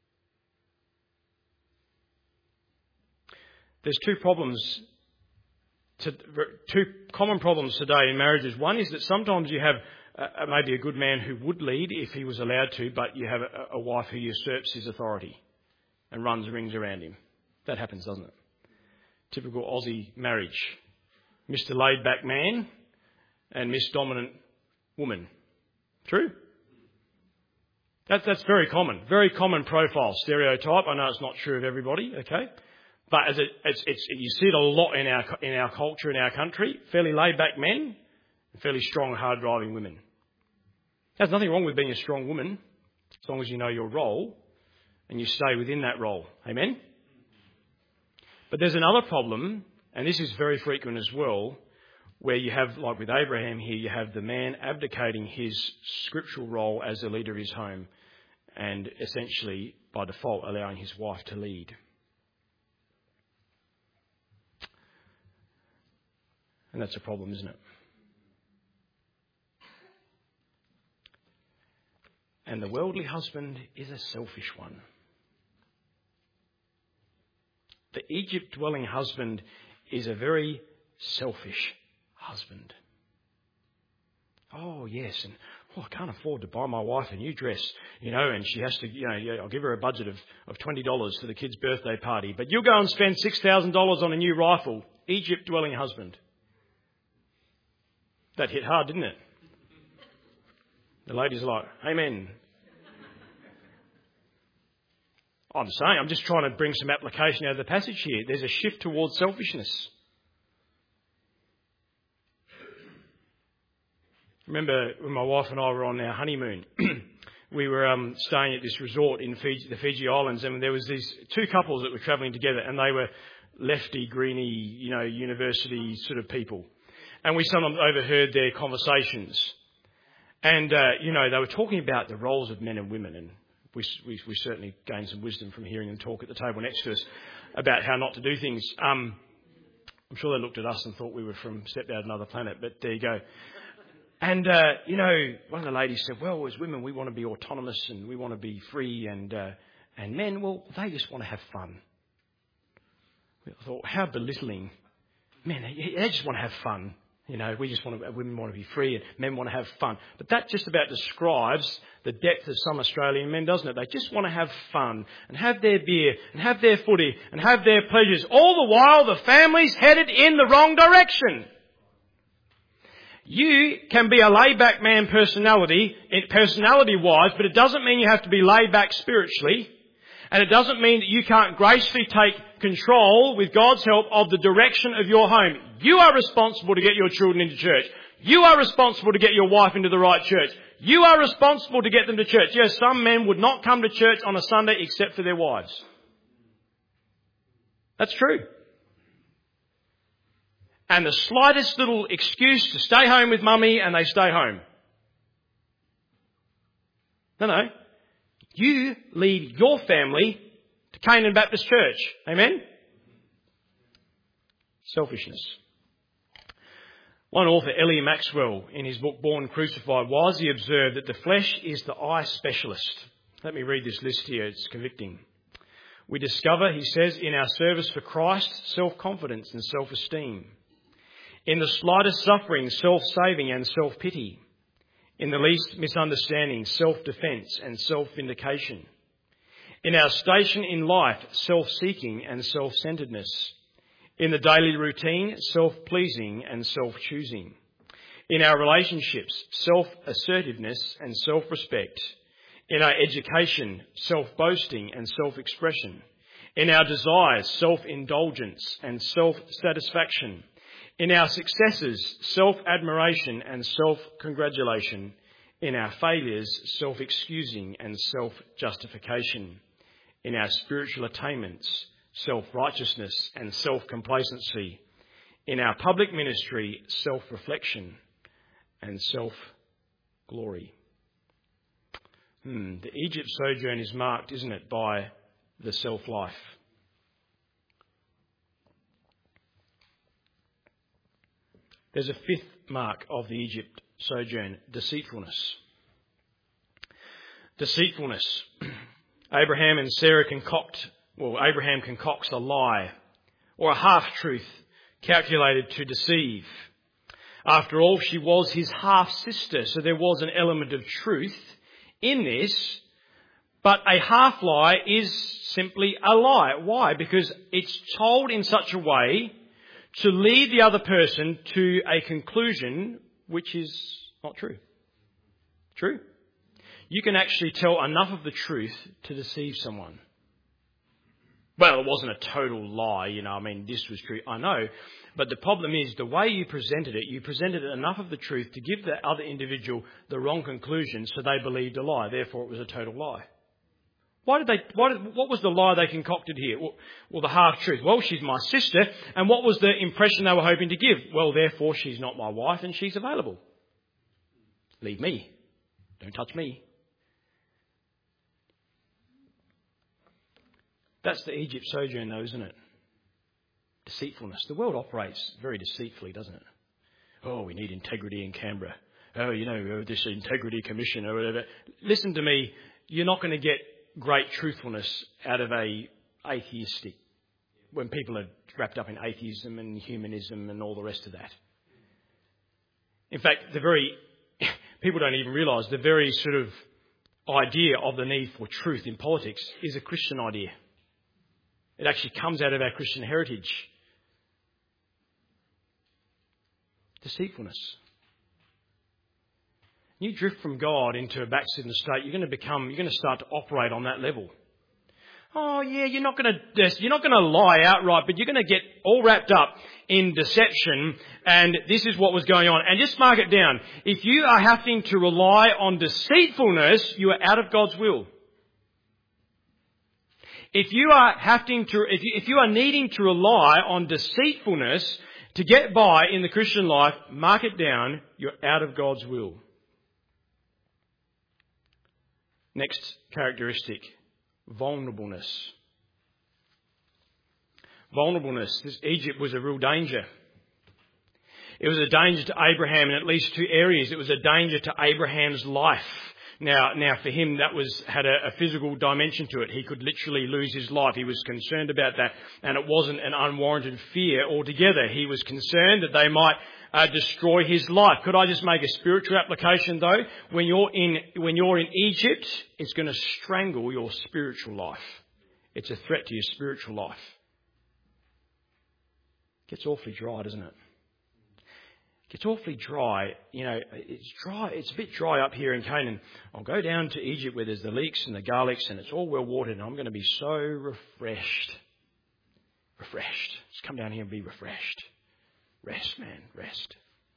There's two problems, to, two common problems today in marriages. One is that sometimes you have uh, maybe a good man who would lead if he was allowed to, but you have a, a wife who usurps his authority and runs rings around him. That happens, doesn't it? Typical Aussie marriage. Mister Laid-back man and Miss Dominant woman. True? That, that's very common. Very common profile, stereotype. I know it's not true of everybody, okay? But as it, it's, it's, you see it a lot in our in our culture, in our country. Fairly laid-back men, and fairly strong, hard-driving women. There's nothing wrong with being a strong woman, as long as you know your role and you stay within that role. Amen? But there's another problem, and this is very frequent as well, where you have, like with Abraham here, you have the man abdicating his scriptural role as the leader of his home and essentially, by default, allowing his wife to lead. And that's a problem, isn't it? And the worldly husband is a selfish one. The Egypt-dwelling husband is a very selfish husband. Oh, yes, and oh, I can't afford to buy my wife a new dress, you know, and she has to, you know, I'll give her a budget of, of twenty dollars for the kid's birthday party. But you'll go and spend six thousand dollars on a new rifle. Egypt-dwelling husband. That hit hard, didn't it? The ladies are like, amen. I'm saying, I'm just trying to bring some application out of the passage here. There's a shift towards selfishness. Remember when my wife and I were on our honeymoon, we were um, staying at this resort in Fiji, the Fiji Islands, and there was these two couples that were travelling together, and they were lefty, greeny, you know, university sort of people. And we sometimes overheard their conversations. And, uh, you know, they were talking about the roles of men and women. And we, we, we certainly gained some wisdom from hearing them talk at the table next to us about how not to do things. Um, I'm sure they looked at us and thought we were from stepped out of another planet, but there you go. And, uh, you know, one of the ladies said, well, as women, we want to be autonomous and we want to be free. And, uh, and men, well, they just want to have fun. I thought, how belittling. Men, they just want to have fun. You know, we just want to, women want to be free and men want to have fun. But that just about describes the depth of some Australian men, doesn't it? They just want to have fun and have their beer and have their footy and have their pleasures. All the while the family's headed in the wrong direction. You can be a laid-back man personality, personality-wise, but it doesn't mean you have to be laid-back spiritually. And it doesn't mean that you can't gracefully take control, with God's help, of the direction of your home. You are responsible to get your children into church. You are responsible to get your wife into the right church. You are responsible to get them to church. Yes, some men would not come to church on a Sunday except for their wives. That's true. And the slightest little excuse to stay home with mummy, and they stay home. No, no. You lead your family to Canaan Baptist Church. Amen? Selfishness. One author, Ellie Maxwell, in his book Born Crucified, wisely observed that the flesh is the eye specialist. Let me read this list here. It's convicting. We discover, he says, in our service for Christ, self-confidence and self-esteem. In the slightest suffering, self-saving and self-pity. In the least misunderstanding, self-defence and self-vindication. In our station in life, self-seeking and self-centredness. In the daily routine, self-pleasing and self-choosing. In our relationships, self-assertiveness and self-respect. In our education, self-boasting and self-expression. In our desires, self-indulgence and self-satisfaction. In our successes, self-admiration and self-congratulation. In our failures, self-excusing and self-justification. In our spiritual attainments, self-righteousness and self-complacency. In our public ministry, self-reflection and self-glory. Hmm, the Egypt sojourn is marked, isn't it, by the self-life. There's a fifth mark of the Egypt sojourn, deceitfulness. Deceitfulness. Abraham and Sarah concoct, well, Abraham concocts a lie or a half-truth calculated to deceive. After all, she was his half-sister, so there was an element of truth in this, but a half-lie is simply a lie. Why? Because it's told in such a way to lead the other person to a conclusion which is not true. True? You can actually tell enough of the truth to deceive someone. Well, it wasn't a total lie, you know, I mean, this was true, I know. But the problem is the way you presented it, you presented enough of the truth to give the other individual the wrong conclusion so they believed a lie. Therefore, it was a total lie. Why did they, why did, what was the lie they concocted here? Well, well, the half-truth. Well, she's my sister. And what was the impression they were hoping to give? Well, therefore, she's not my wife and she's available. Leave me. Don't touch me. That's the Egypt sojourn though, isn't it? Deceitfulness. The world operates very deceitfully, doesn't it? Oh, we need integrity in Canberra. Oh, you know, this integrity commission or whatever. Listen to me. You're not going to get great truthfulness out of a atheistic, when people are wrapped up in atheism and humanism and all the rest of that. In fact, the very, people don't even realise the very sort of idea of the need for truth in politics is a Christian idea. It actually comes out of our Christian heritage. Deceitfulness. You drift from God into a backslidden state, you're going to become, you're going to start to operate on that level. Oh yeah, you're not going to, you're not going to lie outright, but you're going to get all wrapped up in deception, and this is what was going on. And just mark it down. If you are having to rely on deceitfulness, you are out of God's will. If you are having to, if you, if you are needing to rely on deceitfulness to get by in the Christian life, mark it down, you're out of God's will. Next characteristic, vulnerableness. Vulnerableness. This Egypt was a real danger. It was a danger to Abraham in at least two areas. It was a danger to Abraham's life. Now, now for him that was had a, a physical dimension to it. He could literally lose his life. He was concerned about that, and it wasn't an unwarranted fear altogether. He was concerned that they might uh, destroy his life. Could I just make a spiritual application though? When you're in when you're in Egypt, it's going to strangle your spiritual life. It's a threat to your spiritual life. It gets awfully dry, doesn't it? It's awfully dry, you know, it's dry, it's a bit dry up here in Canaan. I'll go down to Egypt where there's the leeks and the garlics and it's all well watered and I'm going to be so refreshed. Refreshed. Just come down here and be refreshed. Rest, man, rest.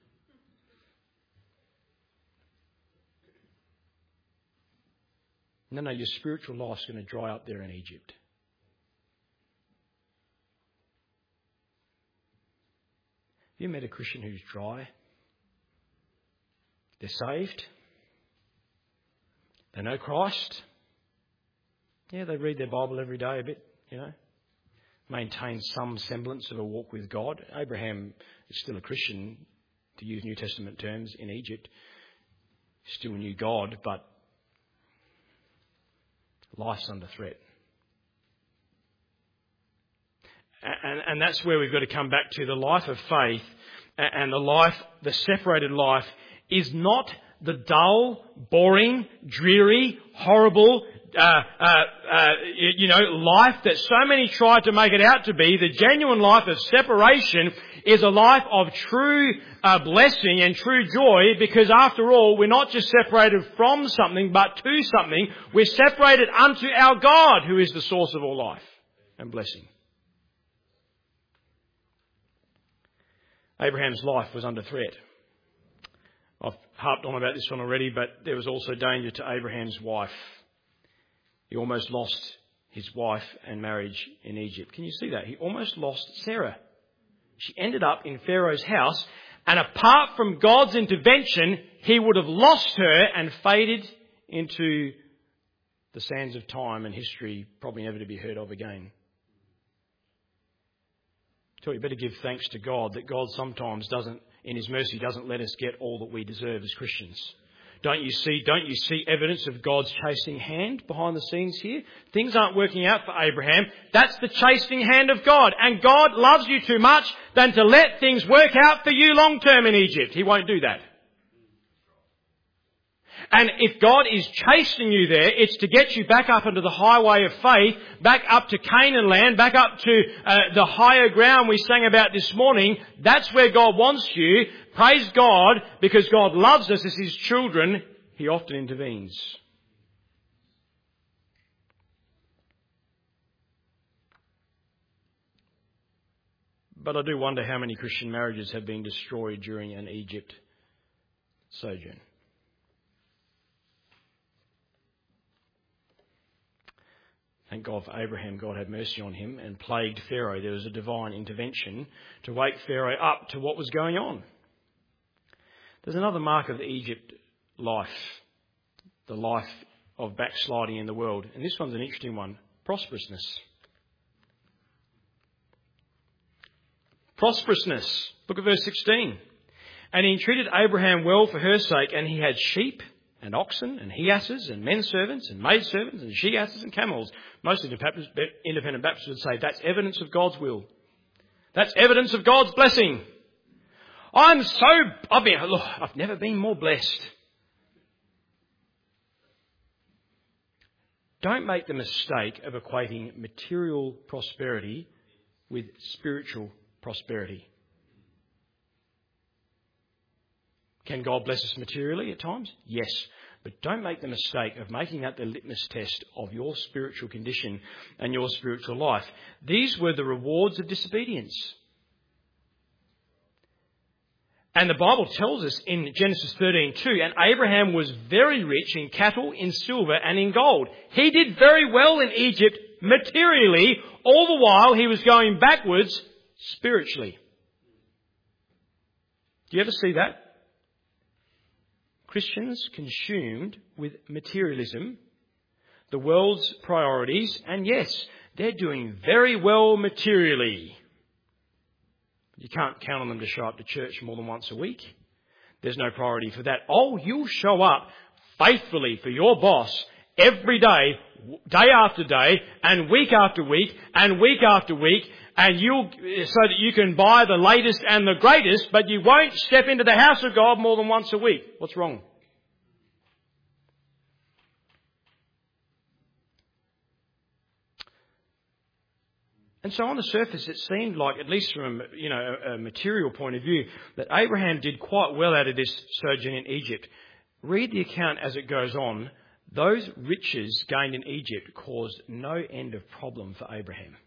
No, no, your spiritual life's going to dry up there in Egypt. Have you met a Christian who's dry? They're saved. They know Christ. Yeah, they read their Bible every day a bit, you know. Maintain some semblance of a walk with God. Abraham is still a Christian, to use New Testament terms, in Egypt. Still knew God, but life's under threat. And, and that's where we've got to come back to. The life of faith and the life, the separated life, is not the dull, boring, dreary, horrible, uh, uh, uh, you know, life that so many try to make it out to be. The genuine life of separation is a life of true uh, blessing and true joy, because after all, we're not just separated from something, but to something. We're separated unto our God, who is the source of all life and blessing. Abraham's life was under threat. I've harped on about this one already, but there was also danger to Abraham's wife. He almost lost his wife and marriage in Egypt. Can you see that? He almost lost Sarah. She ended up in Pharaoh's house, and apart from God's intervention, he would have lost her and faded into the sands of time and history, probably never to be heard of again. So you better give thanks to God that God sometimes doesn't, in His mercy, doesn't let us get all that we deserve as Christians. Don't you see, don't you see evidence of God's chasing hand behind the scenes here? Things aren't working out for Abraham. That's the chasing hand of God. And God loves you too much than to let things work out for you long term in Egypt. He won't do that. And if God is chasing you there, it's to get you back up into the highway of faith, back up to Canaan land, back up to uh, the higher ground we sang about this morning. That's where God wants you. Praise God, because God loves us as His children. He often intervenes. But I do wonder how many Christian marriages have been destroyed during an Egypt sojourn. Thank God for Abraham. God had mercy on him and plagued Pharaoh. There was a divine intervention to wake Pharaoh up to what was going on. There's another mark of the Egypt life, the life of backsliding in the world. And this one's an interesting one. Prosperousness. Prosperousness. Look at verse sixteen. And he entreated Abraham well for her sake, and he had sheep and oxen and he-asses and men servants and maid servants and she-asses and camels. Most independent Baptists would say that's evidence of God's will. That's evidence of God's blessing. I'm so, I've been, look, I've never been more blessed. Don't make the mistake of equating material prosperity with spiritual prosperity. Can God bless us materially at times? Yes. But don't make the mistake of making that the litmus test of your spiritual condition and your spiritual life. These were the rewards of disobedience. And the Bible tells us in Genesis thirteen two, and Abraham was very rich in cattle, in silver and in gold. He did very well in Egypt materially, all the while he was going backwards spiritually. Do you ever see that? Christians consumed with materialism, the world's priorities, and yes, they're doing very well materially. You can't count on them to show up to church more than once a week. There's no priority for that. Oh, you'll show up faithfully for your boss every day, day after day, and week after week, and week after week, and you'll, so that you can buy the latest and the greatest, but you won't step into the house of God more than once a week. What's wrong? And so on the surface, it seemed like, at least from a, you know, a material point of view, that Abraham did quite well out of this sojourn in Egypt. Read the account as it goes on. Those riches gained in Egypt caused no end of problem for Abraham.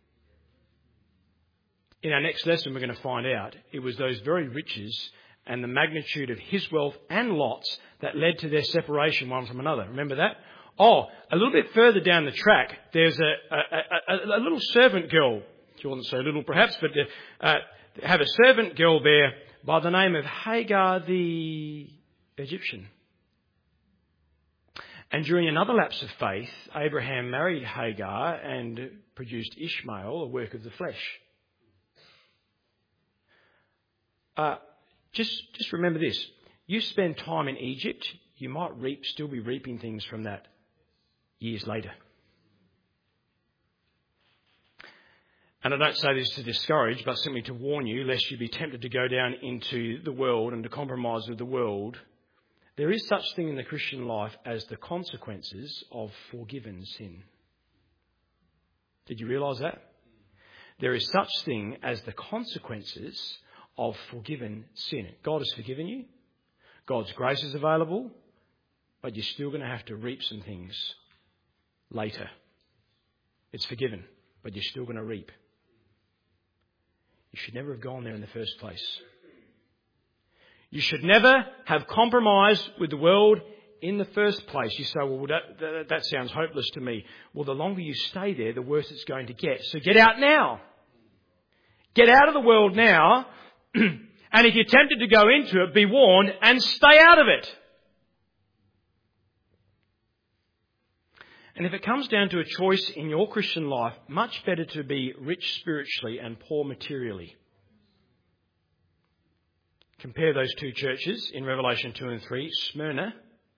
In our next lesson, we're going to find out it was those very riches and the magnitude of his wealth and Lot's that led to their separation one from another. Remember that? Oh, a little bit further down the track, there's a, a, a, a little servant girl. She wasn't so little perhaps, but uh, have a servant girl there by the name of Hagar the Egyptian. And during another lapse of faith, Abraham married Hagar and produced Ishmael, a work of the flesh. Uh, just, just remember this. You spend time in Egypt, you might reap, still be reaping things from that years later. And I don't say this to discourage, but simply to warn you, lest you be tempted to go down into the world and to compromise with the world. There is such thing in the Christian life as the consequences of forgiven sin. Did you realise that? There is such thing as the consequences of forgiven sin. God has forgiven you. God's grace is available, but you're still going to have to reap some things later. It's forgiven, but you're still going to reap. You should never have gone there in the first place. You should never have compromised with the world in the first place. You say, well, that, that, that sounds hopeless to me. Well, the longer you stay there, the worse it's going to get. So get out now. Get out of the world now. And if you're tempted to go into it, be warned and stay out of it. And if it comes down to a choice in your Christian life, much better to be rich spiritually and poor materially. Compare those two churches in Revelation two and three. Smyrna,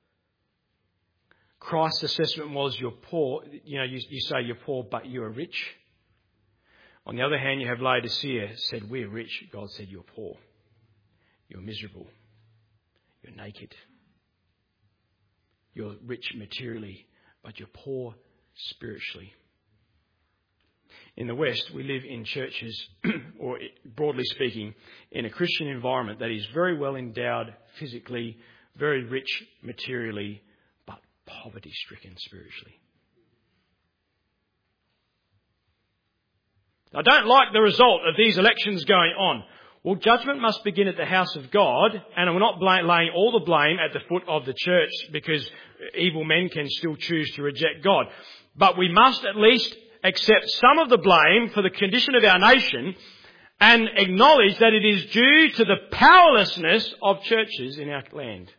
Christ's assessment was, you're poor. You know, you, you say you're poor, but you are rich. On the other hand, you have Laodicea, said, we're rich. God said, you're poor. You're miserable. You're naked. You're rich materially, but you're poor spiritually. In the West, we live in churches, or broadly speaking, in a Christian environment that is very well endowed physically, very rich materially, but poverty-stricken spiritually. I don't like the result of these elections going on. Well, judgment must begin at the house of God, and we're not bl- laying all the blame at the foot of the church because evil men can still choose to reject God. But we must at least accept some of the blame for the condition of our nation and acknowledge that it is due to the powerlessness of churches in our land.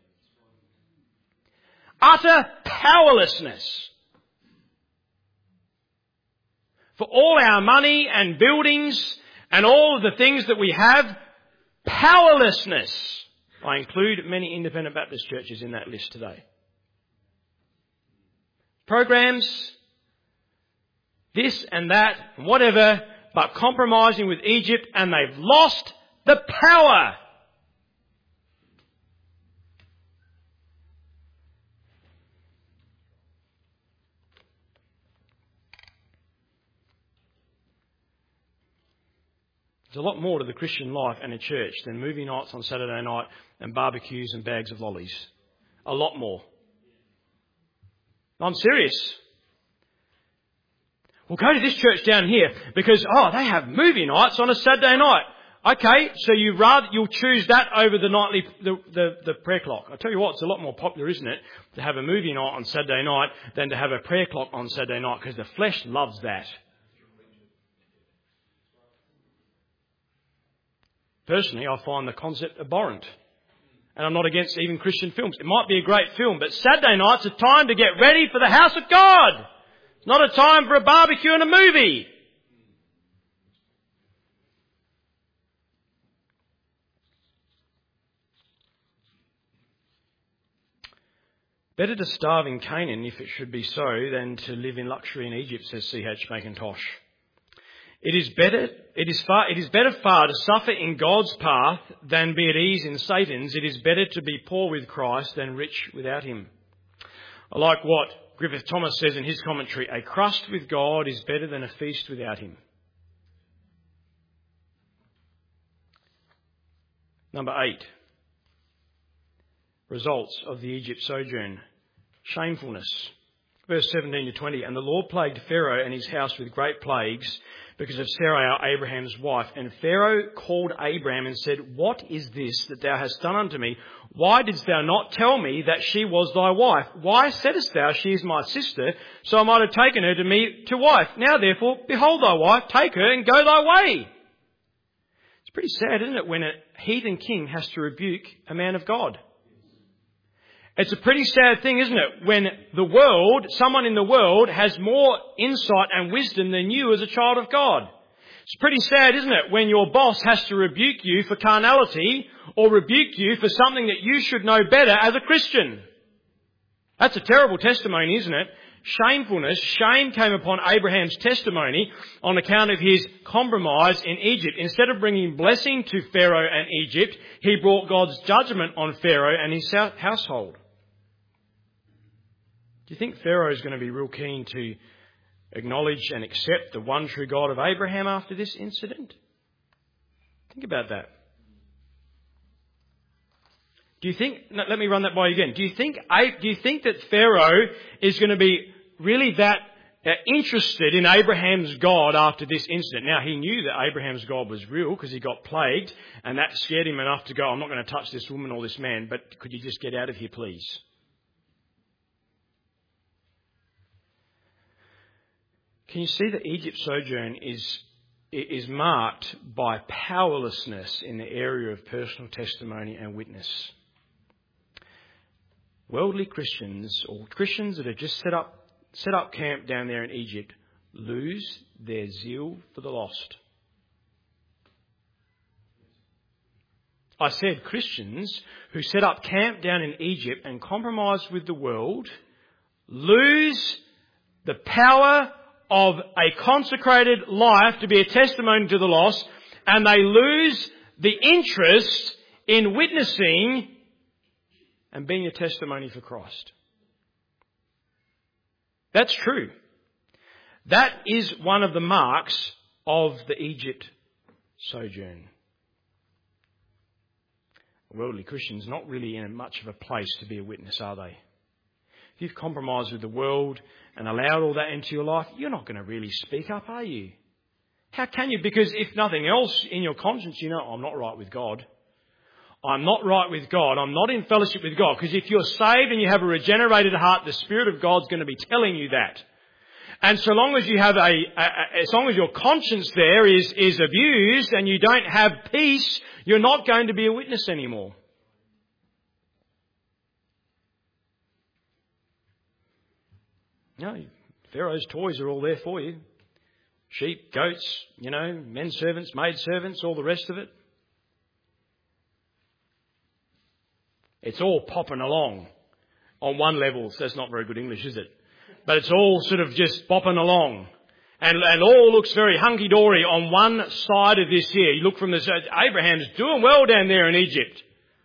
Utter powerlessness. For all our money and buildings and all of the things that we have, powerlessness. I include many independent Baptist churches in that list today. Programs, this and that, and whatever, but compromising with Egypt, and they've lost the power. There's a lot more to the Christian life and a church than movie nights on Saturday night and barbecues and bags of lollies. A lot more. I'm serious. We'll go to this church down here because, oh, they have movie nights on a Saturday night. Okay, so you rather, you'll choose that over the nightly, the, the, the prayer clock. I tell you what, it's a lot more popular, isn't it, to have a movie night on Saturday night than to have a prayer clock on Saturday night, because the flesh loves that. Personally, I find the concept abhorrent. And I'm not against even Christian films. It might be a great film, but Saturday night's a time to get ready for the house of God. It's not a time for a barbecue and a movie. Better to starve in Canaan, if it should be so, than to live in luxury in Egypt, says C H Mackintosh. It is better, it is far, it is better far to suffer in God's path than be at ease in Satan's. It is better to be poor with Christ than rich without him. I like what Griffith Thomas says in his commentary: a crust with God is better than a feast without him. Number eight. Results of the Egypt sojourn. Shamefulness. Verse seventeen to twenty. And the Lord plagued Pharaoh and his house with great plagues because of Sarai, Abraham's wife. And Pharaoh called Abram and said, What is this that thou hast done unto me? Why didst thou not tell me that she was thy wife? Why saidst thou, She is my sister, so I might have taken her to me to wife? Now therefore, behold thy wife, take her and go thy way. It's pretty sad, isn't it, when a heathen king has to rebuke a man of God? It's a pretty sad thing, isn't it, when the world, someone in the world, has more insight and wisdom than you as a child of God. It's pretty sad, isn't it, when your boss has to rebuke you for carnality or rebuke you for something that you should know better as a Christian. That's a terrible testimony, isn't it? Shamefulness, shame came upon Abraham's testimony on account of his compromise in Egypt. Instead of bringing blessing to Pharaoh and Egypt, he brought God's judgment on Pharaoh and his household. Do you think Pharaoh is going to be real keen to acknowledge and accept the one true God of Abraham after this incident? Think about that. Do you think, no, let me run that by you again. Do you think, do you think that Pharaoh is going to be really that uh, interested in Abraham's God after this incident? Now, he knew that Abraham's God was real because he got plagued, and that scared him enough to go, I'm not going to touch this woman or this man, but could you just get out of here, please? Can you see that Egypt's sojourn is is marked by powerlessness in the area of personal testimony and witness? Worldly Christians, or Christians that have just set up set up camp down there in Egypt, lose their zeal for the lost. I said Christians who set up camp down in Egypt and compromise with the world lose the power of a consecrated life to be a testimony to the lost, and they lose the interest in witnessing and being a testimony for Christ. That's true. That is one of the marks of the Egypt sojourn. Worldly Christians not really in much of a place to be a witness, are they? If you've compromised with the world and allowed all that into your life, you're not going to really speak up, are you? How can you? Because if nothing else in your conscience, you know, I'm not right with God. I'm not right with God. I'm not in fellowship with God. Because if you're saved and you have a regenerated heart, the Spirit of God's going to be telling you that. And so long as you have a, a, a as long as your conscience there is, is abused and you don't have peace, you're not going to be a witness anymore. No, Pharaoh's toys are all there for you. Sheep, goats, you know, men servants, maid servants, all the rest of it. It's all popping along on one level. So that's not very good English, is it? But it's all sort of just bopping along. And, and all looks very hunky-dory on one side of this here. You look from this, Abraham's doing well down there in Egypt.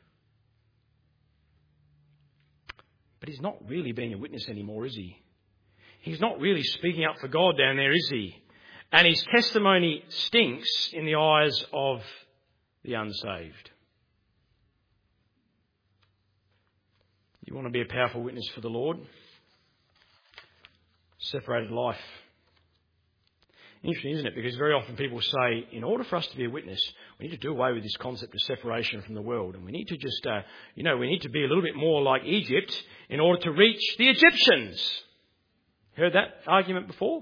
But he's not really being a witness anymore, is he? He's not really speaking up for God down there, is he? And his testimony stinks in the eyes of the unsaved. You want to be a powerful witness for the Lord? Separated life. Interesting, isn't it? Because very often people say, in order for us to be a witness, we need to do away with this concept of separation from the world. And we need to just, uh, you know, we need to be a little bit more like Egypt in order to reach the Egyptians. Heard that argument before?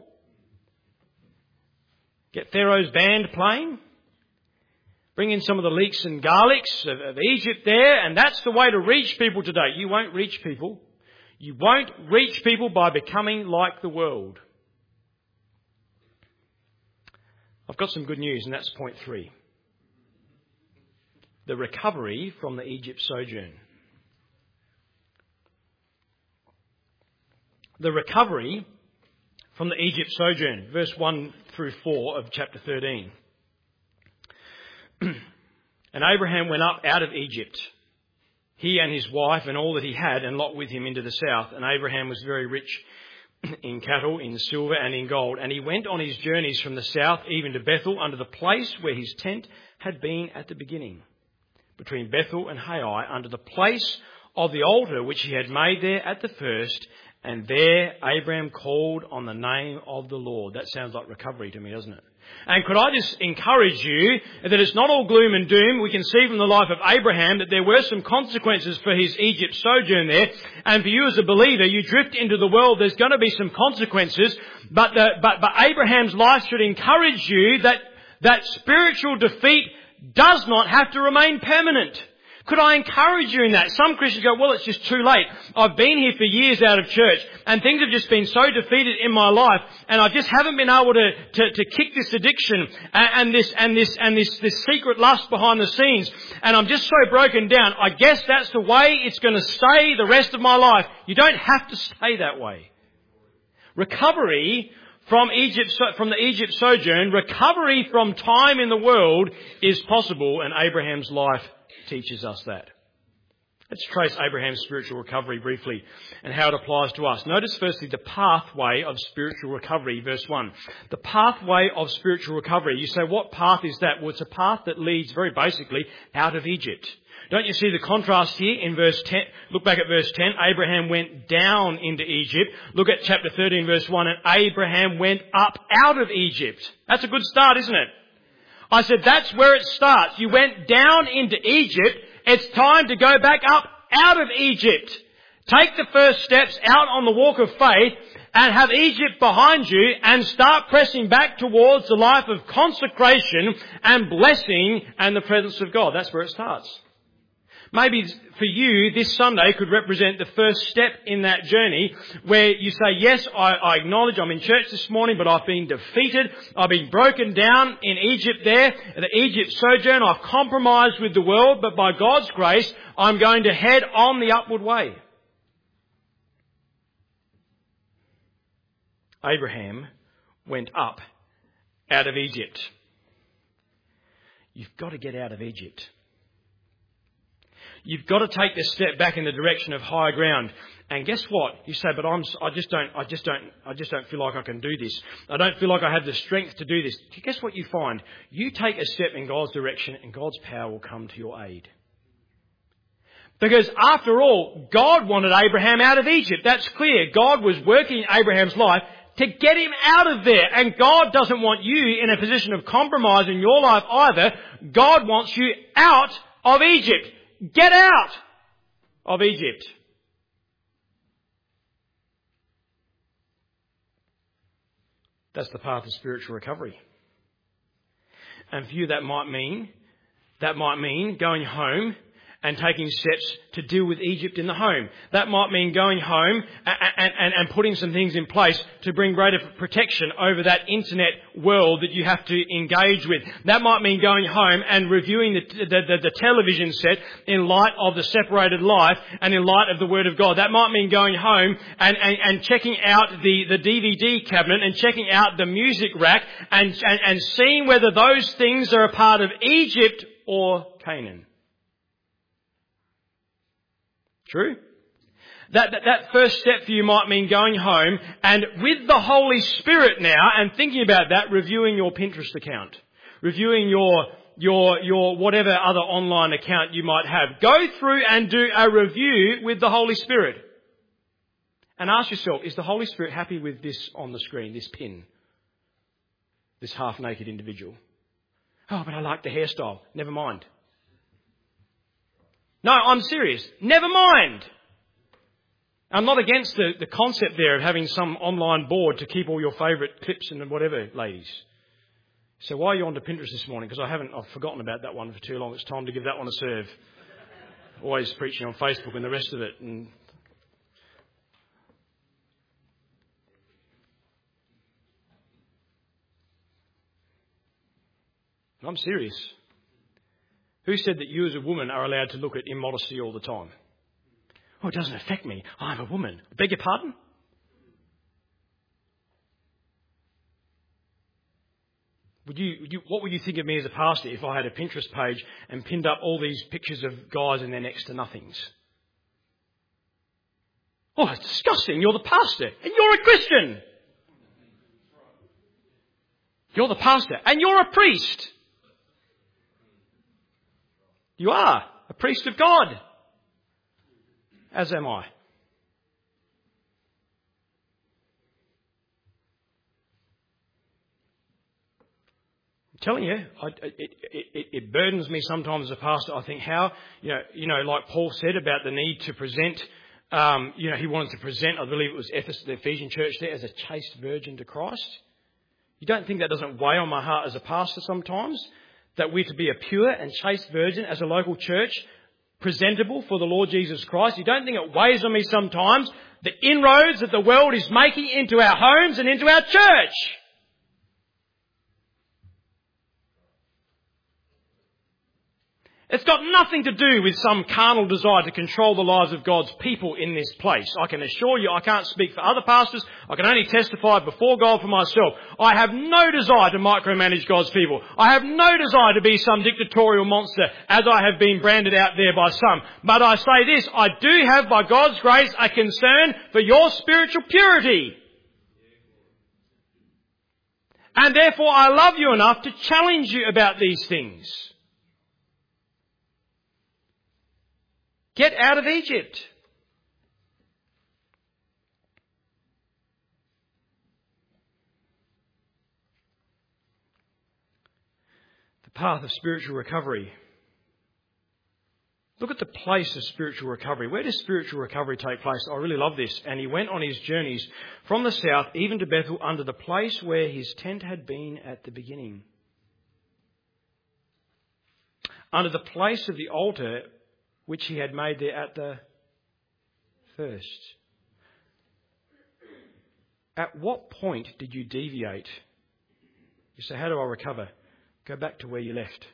Get Pharaoh's band playing. Bring in some of the leeks and garlics of, of Egypt there, and that's the way to reach people today. You won't reach people. You won't reach people by becoming like the world. I've got some good news, and that's point three. The recovery from the Egypt sojourn. The recovery from the Egypt sojourn, verse one through four of chapter thirteen. And Abraham went up out of Egypt, he and his wife and all that he had, and Lot with him into the south. And Abraham was very rich in cattle, in silver and in gold. And he went on his journeys from the south even to Bethel, unto the place where his tent had been at the beginning, between Bethel and Hai, unto the place of the altar which he had made there at the first. And there Abraham called on the name of the Lord. That sounds like recovery to me, doesn't it? And could I just encourage you that it's not all gloom and doom. We can see from the life of Abraham that there were some consequences for his Egypt sojourn there. And for you as a believer, you drift into the world, there's going to be some consequences. But, the, but, but Abraham's life should encourage you that, that spiritual defeat does not have to remain permanent. Could I encourage you in that? Some Christians go, well, it's just too late. I've been here for years out of church and things have just been so defeated in my life and I just haven't been able to, to, to kick this addiction and, and this, and this, and this, this secret lust behind the scenes. And I'm just so broken down. I guess that's the way it's going to stay the rest of my life. You don't have to stay that way. Recovery from Egypt, from the Egypt sojourn, recovery from time in the world is possible, and Abraham's life teaches us that. Let's trace Abraham's spiritual recovery briefly and how it applies to us. Notice firstly the pathway of spiritual recovery, verse one. The pathway of spiritual recovery. You say, what path is that? Well, it's a path that leads very basically out of Egypt. Don't you see the contrast here in verse ten? Look back at verse ten. Abraham went down into Egypt. Look at chapter thirteen, verse one. And Abraham went up out of Egypt. That's a good start, isn't it? I said that's where it starts. You went down into Egypt. It's time to go back up out of Egypt. Take the first steps out on the walk of faith and have Egypt behind you and start pressing back towards the life of consecration and blessing and the presence of God. That's where it starts. Maybe for you, this Sunday could represent the first step in that journey where you say, yes, I, I acknowledge I'm in church this morning, but I've been defeated. I've been broken down in Egypt there, the Egypt sojourn. I've compromised with the world, but by God's grace, I'm going to head on the upward way. Abraham went up out of Egypt. You've got to get out of Egypt. You've got to take this step back in the direction of higher ground. And guess what? You say, but I'm, I just don't, I just don't, I just don't feel like I can do this. I don't feel like I have the strength to do this. Guess what you find? You take a step in God's direction and God's power will come to your aid. Because after all, God wanted Abraham out of Egypt. That's clear. God was working in Abraham's life to get him out of there. And God doesn't want you in a position of compromise in your life either. God wants you out of Egypt. Get out of Egypt. That's the path of spiritual recovery. And for you that might mean, that might mean going home and taking steps to deal with Egypt in the home. That might mean going home and, and, and putting some things in place to bring greater protection over that internet world that you have to engage with. That might mean going home and reviewing the, the, the, the television set in light of the separated life and in light of the Word of God. That might mean going home and, and, and checking out the, the D V D cabinet and checking out the music rack and, and, and seeing whether those things are a part of Egypt or Canaan. True? That, that, that first step for you might mean going home and with the Holy Spirit now and thinking about that, reviewing your Pinterest account, reviewing your, your, your whatever other online account you might have. Go through and do a review with the Holy Spirit. And ask yourself, is the Holy Spirit happy with this on the screen, this pin, this half-naked individual? Oh, but I like the hairstyle. Never mind. No, I'm serious. Never mind. I'm not against the, the concept there of having some online board to keep all your favourite clips and whatever, ladies. So why are you on to Pinterest this morning? Because I haven't, I've forgotten about that one for too long. It's time to give that one a serve. Always preaching on Facebook and the rest of it. And I'm serious. Who said that you as a woman are allowed to look at immodesty all the time? Oh, it doesn't affect me. I'm a woman. I beg your pardon? Would you, would you, what would you think of me as a pastor if I had a Pinterest page and pinned up all these pictures of guys and their next to nothings? Oh, it's disgusting. You're the pastor and you're a Christian. You're the pastor and you're a priest. You are a priest of God, as am I. I'm telling you, I, it, it, it burdens me sometimes as a pastor. I think how, you know, you know, like Paul said about the need to present, um, you know, he wanted to present, I believe it was Ephesus, the Ephesian church there, as a chaste virgin to Christ. You don't think that doesn't weigh on my heart as a pastor sometimes? That we're to be a pure and chaste virgin as a local church, presentable for the Lord Jesus Christ. You don't think it weighs on me sometimes the inroads that the world is making into our homes and into our church? It's got nothing to do with some carnal desire to control the lives of God's people in this place. I can assure you, I can't speak for other pastors. I can only testify before God for myself. I have no desire to micromanage God's people. I have no desire to be some dictatorial monster as I have been branded out there by some. But I say this, I do have, by God's grace, a concern for your spiritual purity. And therefore I love you enough to challenge you about these things. Get out of Egypt. The path of spiritual recovery. Look at the place of spiritual recovery. Where does spiritual recovery take place? I really love this. And he went on his journeys from the south, even to Bethel, under the place where his tent had been at the beginning. Under the place of the altar which he had made there at the first. At what point did you deviate? You say, how do I recover? Go back to where you left.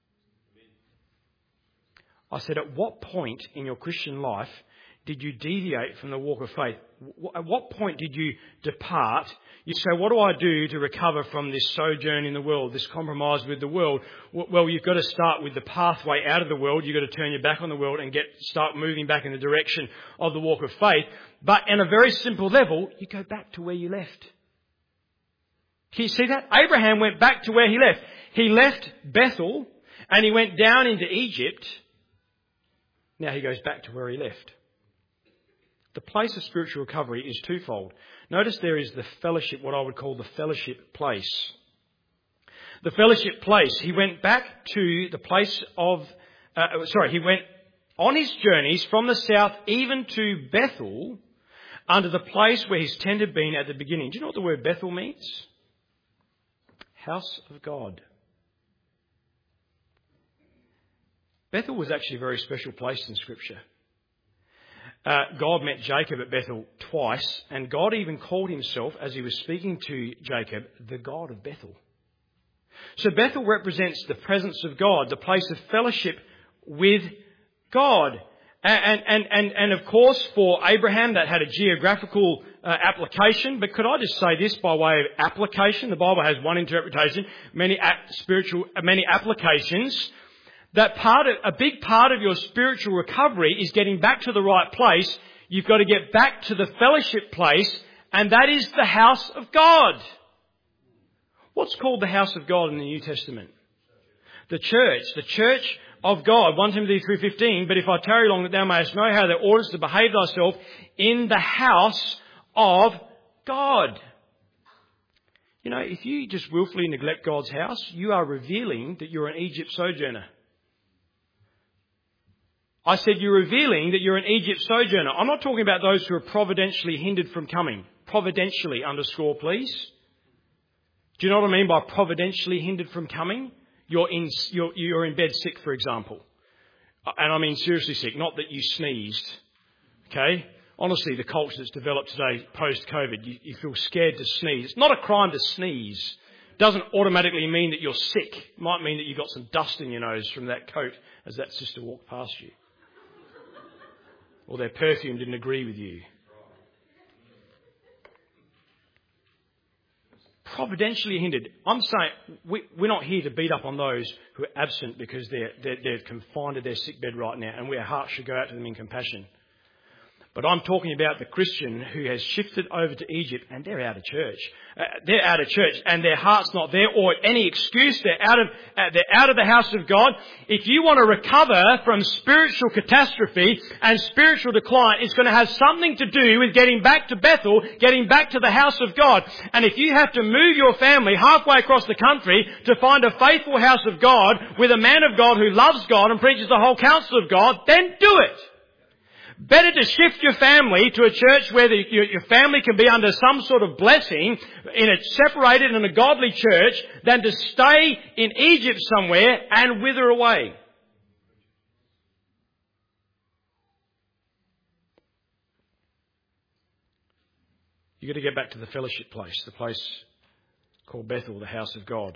I said, at what point in your Christian life did you deviate from the walk of faith? At what point did you depart? You say, what do I do to recover from this sojourn in the world, this compromise with the world? Well, you've got to start with the pathway out of the world. You've got to turn your back on the world and get start moving back in the direction of the walk of faith. But on a very simple level, you go back to where you left. Can you see that? Abraham went back to where he left. He left Bethel and he went down into Egypt. Now he goes back to where he left. The place of spiritual recovery is twofold. Notice there is the fellowship, what I would call the fellowship place. The fellowship place. He went back to the place of, uh, sorry, he went on his journeys from the south even to Bethel under the place where his tent had been at the beginning. Do you know what the word Bethel means? House of God. Bethel was actually a very special place in Scripture. Uh, God met Jacob at Bethel twice, and God even called himself, as he was speaking to Jacob, the God of Bethel. So Bethel represents the presence of God, the place of fellowship with God. And, and, and, and of course, for Abraham, that had a geographical uh, application. But could I just say this by way of application? The Bible has one interpretation, many ap- spiritual, many applications. That part of, a big part of your spiritual recovery is getting back to the right place. You've got to get back to the fellowship place, and that is the house of God. What's called the house of God in the New Testament? The church. The church of God. First Timothy three fifteen, but if I tarry long that thou mayest know how thou oughtest to behave thyself in the house of God. You know, if you just willfully neglect God's house, you are revealing that you're an Egypt sojourner. I said you're revealing that you're an Egypt sojourner. I'm not talking about those who are providentially hindered from coming. Providentially, underscore please. Do you know what I mean by providentially hindered from coming? You're in, you're, you're in bed sick, for example. And I mean seriously sick, not that you sneezed. Okay? Honestly, the culture that's developed today post-COVID, you, you feel scared to sneeze. It's not a crime to sneeze. It doesn't automatically mean that you're sick. It might mean that you've got some dust in your nose from that coat as that sister walked past you. Or their perfume didn't agree with you. Providentially hindered. I'm saying we, we're not here to beat up on those who are absent because they're, they're, they're confined to their sick bed right now, and our hearts should go out to them in compassion. But I'm talking about the Christian who has shifted over to Egypt and they're out of church. Uh, they're out of church and their heart's not there or any excuse. They're out of uh, they're out of the house of God. If you want to recover from spiritual catastrophe and spiritual decline, it's going to have something to do with getting back to Bethel, getting back to the house of God. And if you have to move your family halfway across the country to find a faithful house of God with a man of God who loves God and preaches the whole counsel of God, then do it. Better to shift your family to a church where the, your, your family can be under some sort of blessing in a separated and a godly church than to stay in Egypt somewhere and wither away. You've got to get back to the fellowship place, the place called Bethel, the house of God.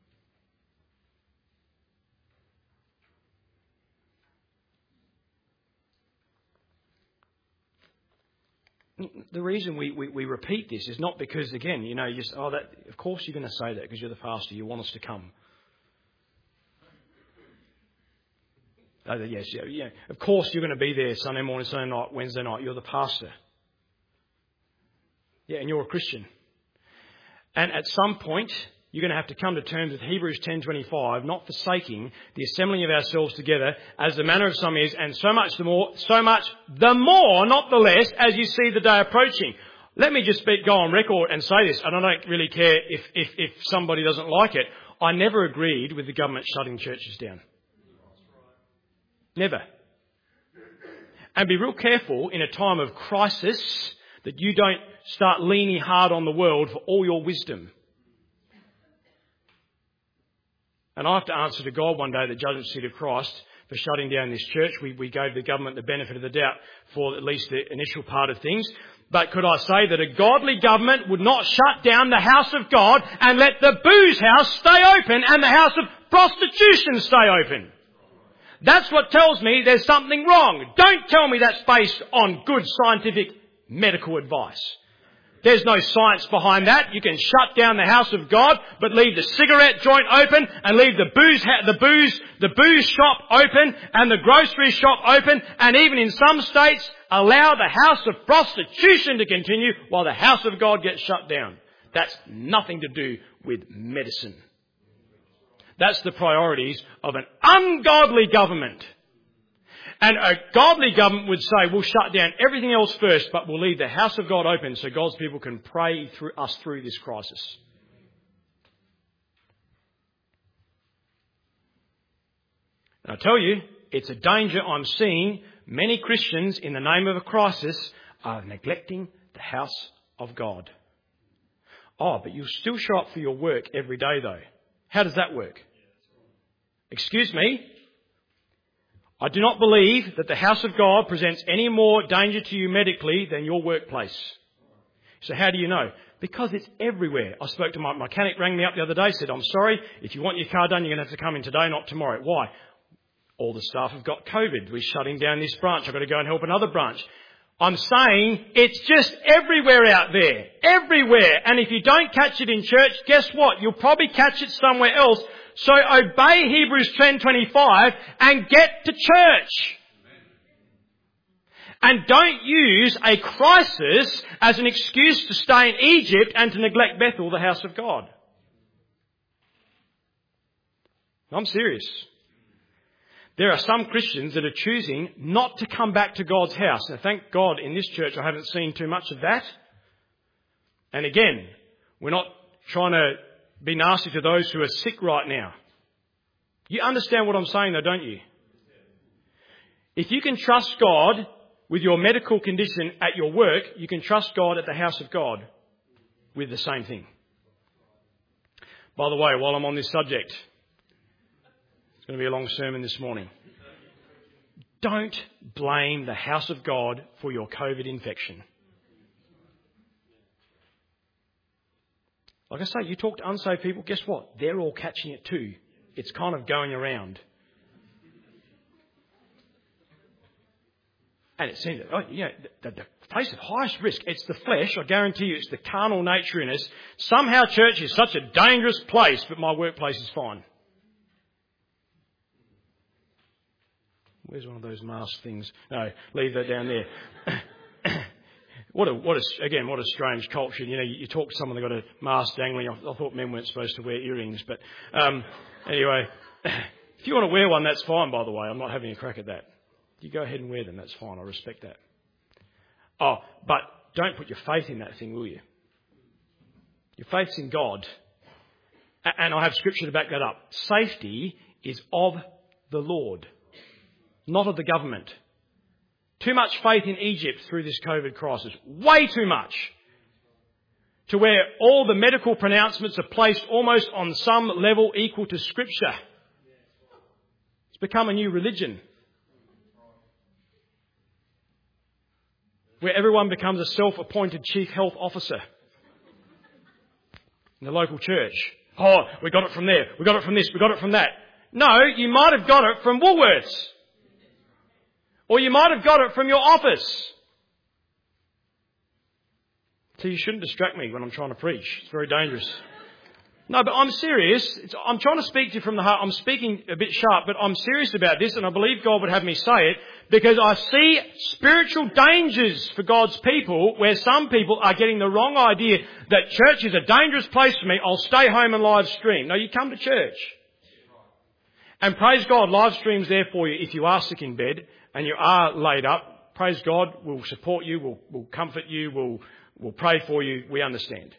The reason we, we, we repeat this is not because, again, you know, you just, oh, that, of course you're going to say that because you're the pastor. You want us to come. Oh, yes, yeah, yeah. Of course you're going to be there Sunday morning, Sunday night, Wednesday night. You're the pastor. Yeah, and you're a Christian. And at some point, you're going to have to come to terms with Hebrews ten twenty-five, not forsaking the assembling of ourselves together as the manner of some is, and so much the more, so much the more, not the less, as you see the day approaching. Let me just speak, go on record and say this, and I don't really care if, if, if somebody doesn't like it. I never agreed with the government shutting churches down. Never. And be real careful in a time of crisis that you don't start leaning hard on the world for all your wisdom. And I have to answer to God one day at the judgment seat of Christ for shutting down this church. We, we gave the government the benefit of the doubt for at least the initial part of things. But could I say that a godly government would not shut down the house of God and let the booze house stay open and the house of prostitution stay open? That's what tells me there's something wrong. Don't tell me that's based on good scientific medical advice. There's no science behind that. You can shut down the house of God, but leave the cigarette joint open and leave the booze, the booze, the booze shop open and the grocery shop open, and even in some states allow the house of prostitution to continue while the house of God gets shut down. That's nothing to do with medicine. That's the priorities of an ungodly government. And a godly government would say, we'll shut down everything else first, but we'll leave the house of God open so God's people can pray through us through this crisis. And I tell you, it's a danger I'm seeing. Many Christians, in the name of a crisis, are neglecting the house of God. Oh, but you'll still show up for your work every day, though. How does that work? Excuse me? I do not believe that the house of God presents any more danger to you medically than your workplace. So how do you know? Because it's everywhere. I spoke to my mechanic, rang me up the other day, said, I'm sorry, if you want your car done, you're going to have to come in today, not tomorrow. Why? All the staff have got COVID. We're shutting down this branch. I've got to go and help another branch. I'm saying it's just everywhere out there. Everywhere. And if you don't catch it in church, guess what? You'll probably catch it somewhere else. So obey Hebrews ten twenty-five and get to church. And don't use a crisis as an excuse to stay in Egypt and to neglect Bethel, the house of God. I'm serious. There are some Christians that are choosing not to come back to God's house. Now, thank God in this church I haven't seen too much of that. And again, we're not trying to be nasty to those who are sick right now. You understand what I'm saying though, don't you? If you can trust God with your medical condition at your work, you can trust God at the house of God with the same thing. By the way, while I'm on this subject, it's going to be a long sermon this morning. Don't blame the house of God for your COVID infection. Like I say, you talk to unsaved people, guess what? They're all catching it too. It's kind of going around. And it seems that, oh, you know, the, the place of highest risk, it's the flesh. I guarantee you it's the carnal nature in us. Somehow church is such a dangerous place, but my workplace is fine. Where's one of those mask things? No, leave that down there. What a, what a, again, what a strange culture. You know, you, you talk to someone, they've got a mask dangling. I, I thought men weren't supposed to wear earrings, but um, anyway, if you want to wear one, that's fine, by the way. I'm not having a crack at that. You go ahead and wear them, that's fine. I respect that. Oh, but don't put your faith in that thing, will you? Your faith's in God. And I have scripture to back that up. Safety is of the Lord, not of the government. Too much faith in Egypt through this COVID crisis. Way too much. To where all the medical pronouncements are placed almost on some level equal to Scripture. It's become a new religion. Where everyone becomes a self-appointed chief health officer in the local church. Oh, we got it from there. We got it from this. We got it from that. No, you might have got it from Woolworths. Or you might have got it from your office. So you shouldn't distract me when I'm trying to preach. It's very dangerous. No, but I'm serious. It's, I'm trying to speak to you from the heart. I'm speaking a bit sharp, but I'm serious about this, and I believe God would have me say it, because I see spiritual dangers for God's people where some people are getting the wrong idea that church is a dangerous place for me. I'll stay home and live stream. No, you come to church. And praise God, live stream's there for you if you are sick in bed and you are laid up. Praise God, we'll support you, we'll, we'll comfort you, we'll, we'll pray for you. We understand.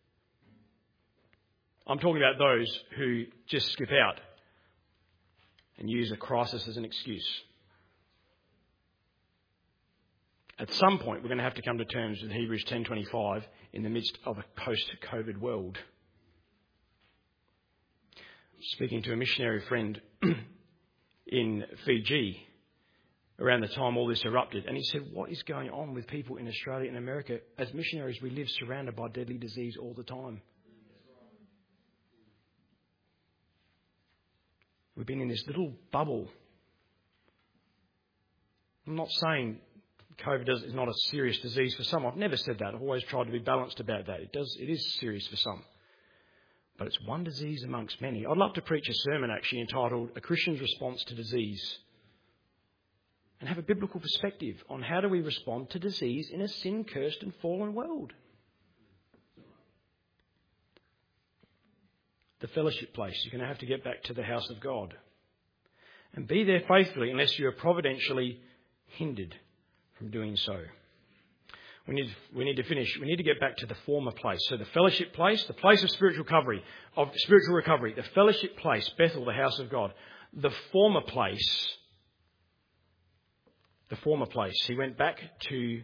I'm talking about those who just skip out and use a crisis as an excuse. At some point, we're going to have to come to terms with Hebrews ten twenty-five in the midst of a post-COVID world. Speaking to a missionary friend in Fiji around the time all this erupted, and he said, what is going on with people in Australia and America? As missionaries, we live surrounded by deadly disease all the time. We've been in this little bubble. I'm not saying COVID is not a serious disease for some. I've never said that. I've always tried to be balanced about that. It does. It is serious for some. But it's one disease amongst many. I'd love to preach a sermon actually entitled A Christian's Response to Disease, and have a biblical perspective on how do we respond to disease in a sin-cursed and fallen world. The fellowship place. You're going to have to get back to the house of God and be there faithfully unless you are providentially hindered from doing so. We need, we need to finish. We need to get back to the former place. So the fellowship place, the place of spiritual recovery, of spiritual recovery, the fellowship place, Bethel, the house of God. The former place, the former place. He went back to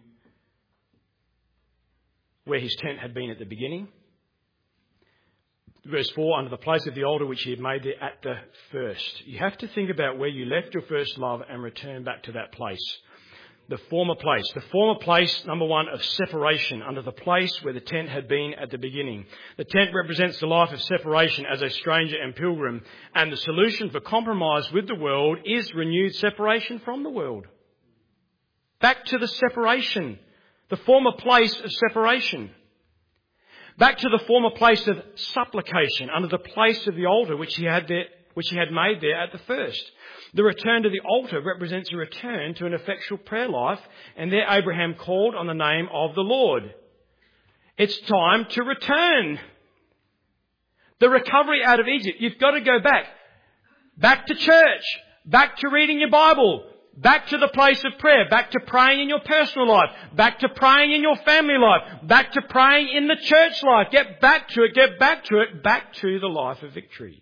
where his tent had been at the beginning. Verse four, under the place of the altar which he had made there at the first. You have to think about where you left your first love and return back to that place. The former place. The former place, number one, of separation, under the place where the tent had been at the beginning. The tent represents the life of separation as a stranger and pilgrim, and the solution for compromise with the world is renewed separation from the world. Back to the separation, the former place of separation. Back to the former place of supplication, under the place of the altar which he had there, which he had made there at the first. The return to the altar represents a return to an effectual prayer life, and there Abraham called on the name of the Lord. It's time to return. The recovery out of Egypt. You've got to go back. Back to church. Back to reading your Bible. Back to the place of prayer. Back to praying in your personal life. Back to praying in your family life. Back to praying in the church life. Get back to it. Get back to it. Back to the life of victory.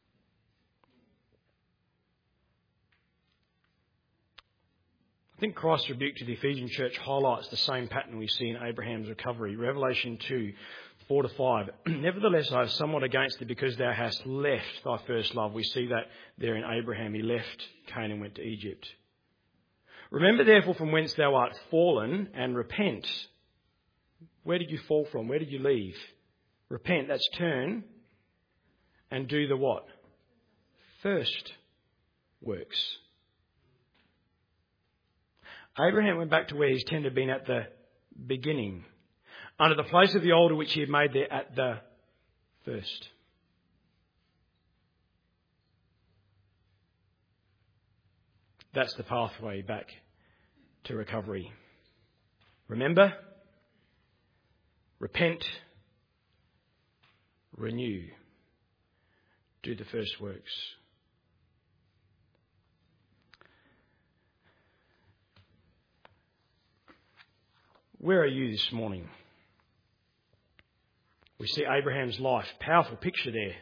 I think Christ's rebuke to the Ephesian church highlights the same pattern we see in Abraham's recovery. Revelation two, four to five. Nevertheless, I have somewhat against thee, because thou hast left thy first love. We see that there in Abraham. He left Canaan and went to Egypt. Remember therefore from whence thou art fallen, and repent. Where did you fall from? Where did you leave? Repent, that's turn, and do the what? First works. Abraham went back to where his tent had been at the beginning, under the place of the altar which he had made there at the first. That's the pathway back to recovery. Remember, repent, renew, do the first works. Where are you this morning? We see Abraham's life, powerful picture there.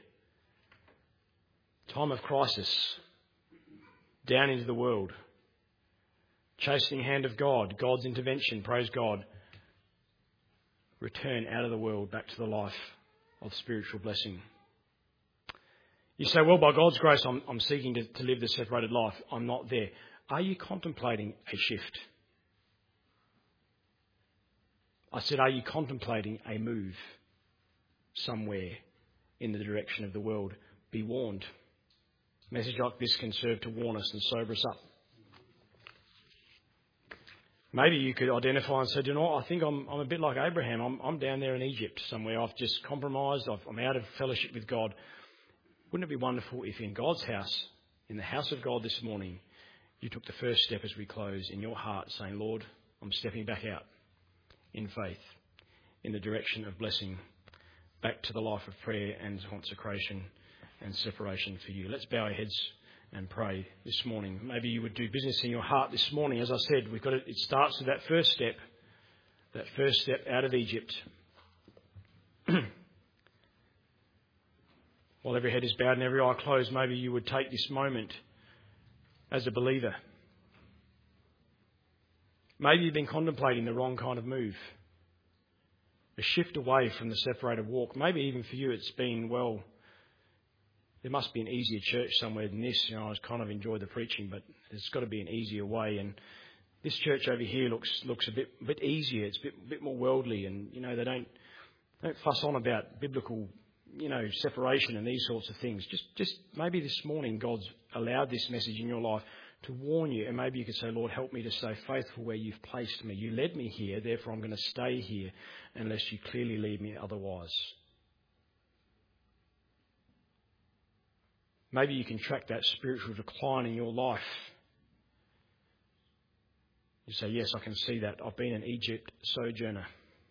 Time of crisis, down into the world. Chastening hand of God, God's intervention, praise God. Return out of the world back to the life of spiritual blessing. You say, well, by God's grace, I'm, I'm seeking to, to live this separated life. I'm not there. Are you contemplating a shift? I said, are you contemplating a move somewhere in the direction of the world? Be warned. A message like this can serve to warn us and sober us up. Maybe you could identify and say, do you know what, I think I'm, I'm a bit like Abraham. I'm, I'm down there in Egypt somewhere. I've just compromised. I've, I'm out of fellowship with God. Wouldn't it be wonderful if in God's house, in the house of God this morning, you took the first step as we close in your heart saying, Lord, I'm stepping back out in faith in the direction of blessing back to the life of prayer and consecration and separation for you. Let's bow our heads and pray this morning. Maybe you would do business in your heart this morning. As I said, we've got to, it starts with that first step, that first step out of Egypt. While every head is bowed and every eye closed, maybe you would take this moment as a believer. Maybe you've been contemplating the wrong kind of move, a shift away from the separated walk. Maybe even for you it's been, well, there must be an easier church somewhere than this. You know, I kind of enjoy the preaching, but there's got to be an easier way. And this church over here looks looks a bit bit easier. It's a bit bit more worldly, and you know they don't don't fuss on about biblical, you know, separation and these sorts of things. Just just maybe this morning God's allowed this message in your life to warn you, and maybe you could say, Lord, help me to stay faithful where you've placed me. You led me here, therefore I'm going to stay here unless you clearly lead me otherwise. Maybe you can track that spiritual decline in your life. You say, yes, I can see that. I've been an Egypt sojourner.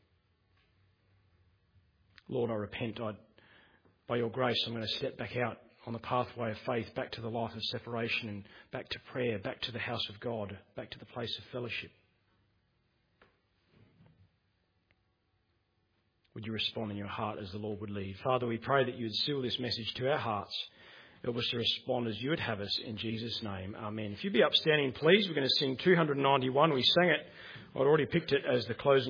Lord, I repent. I, by your grace, I'm going to step back out on the pathway of faith, back to the life of separation and back to prayer, back to the house of God, back to the place of fellowship. Would you respond in your heart as the Lord would lead? Father, we pray that you would seal this message to our hearts. Help us to respond as you would have us in Jesus' name. Amen. If you'd be upstanding, please. We're going to sing two ninety-one. We sang it. I'd already picked it as the closing.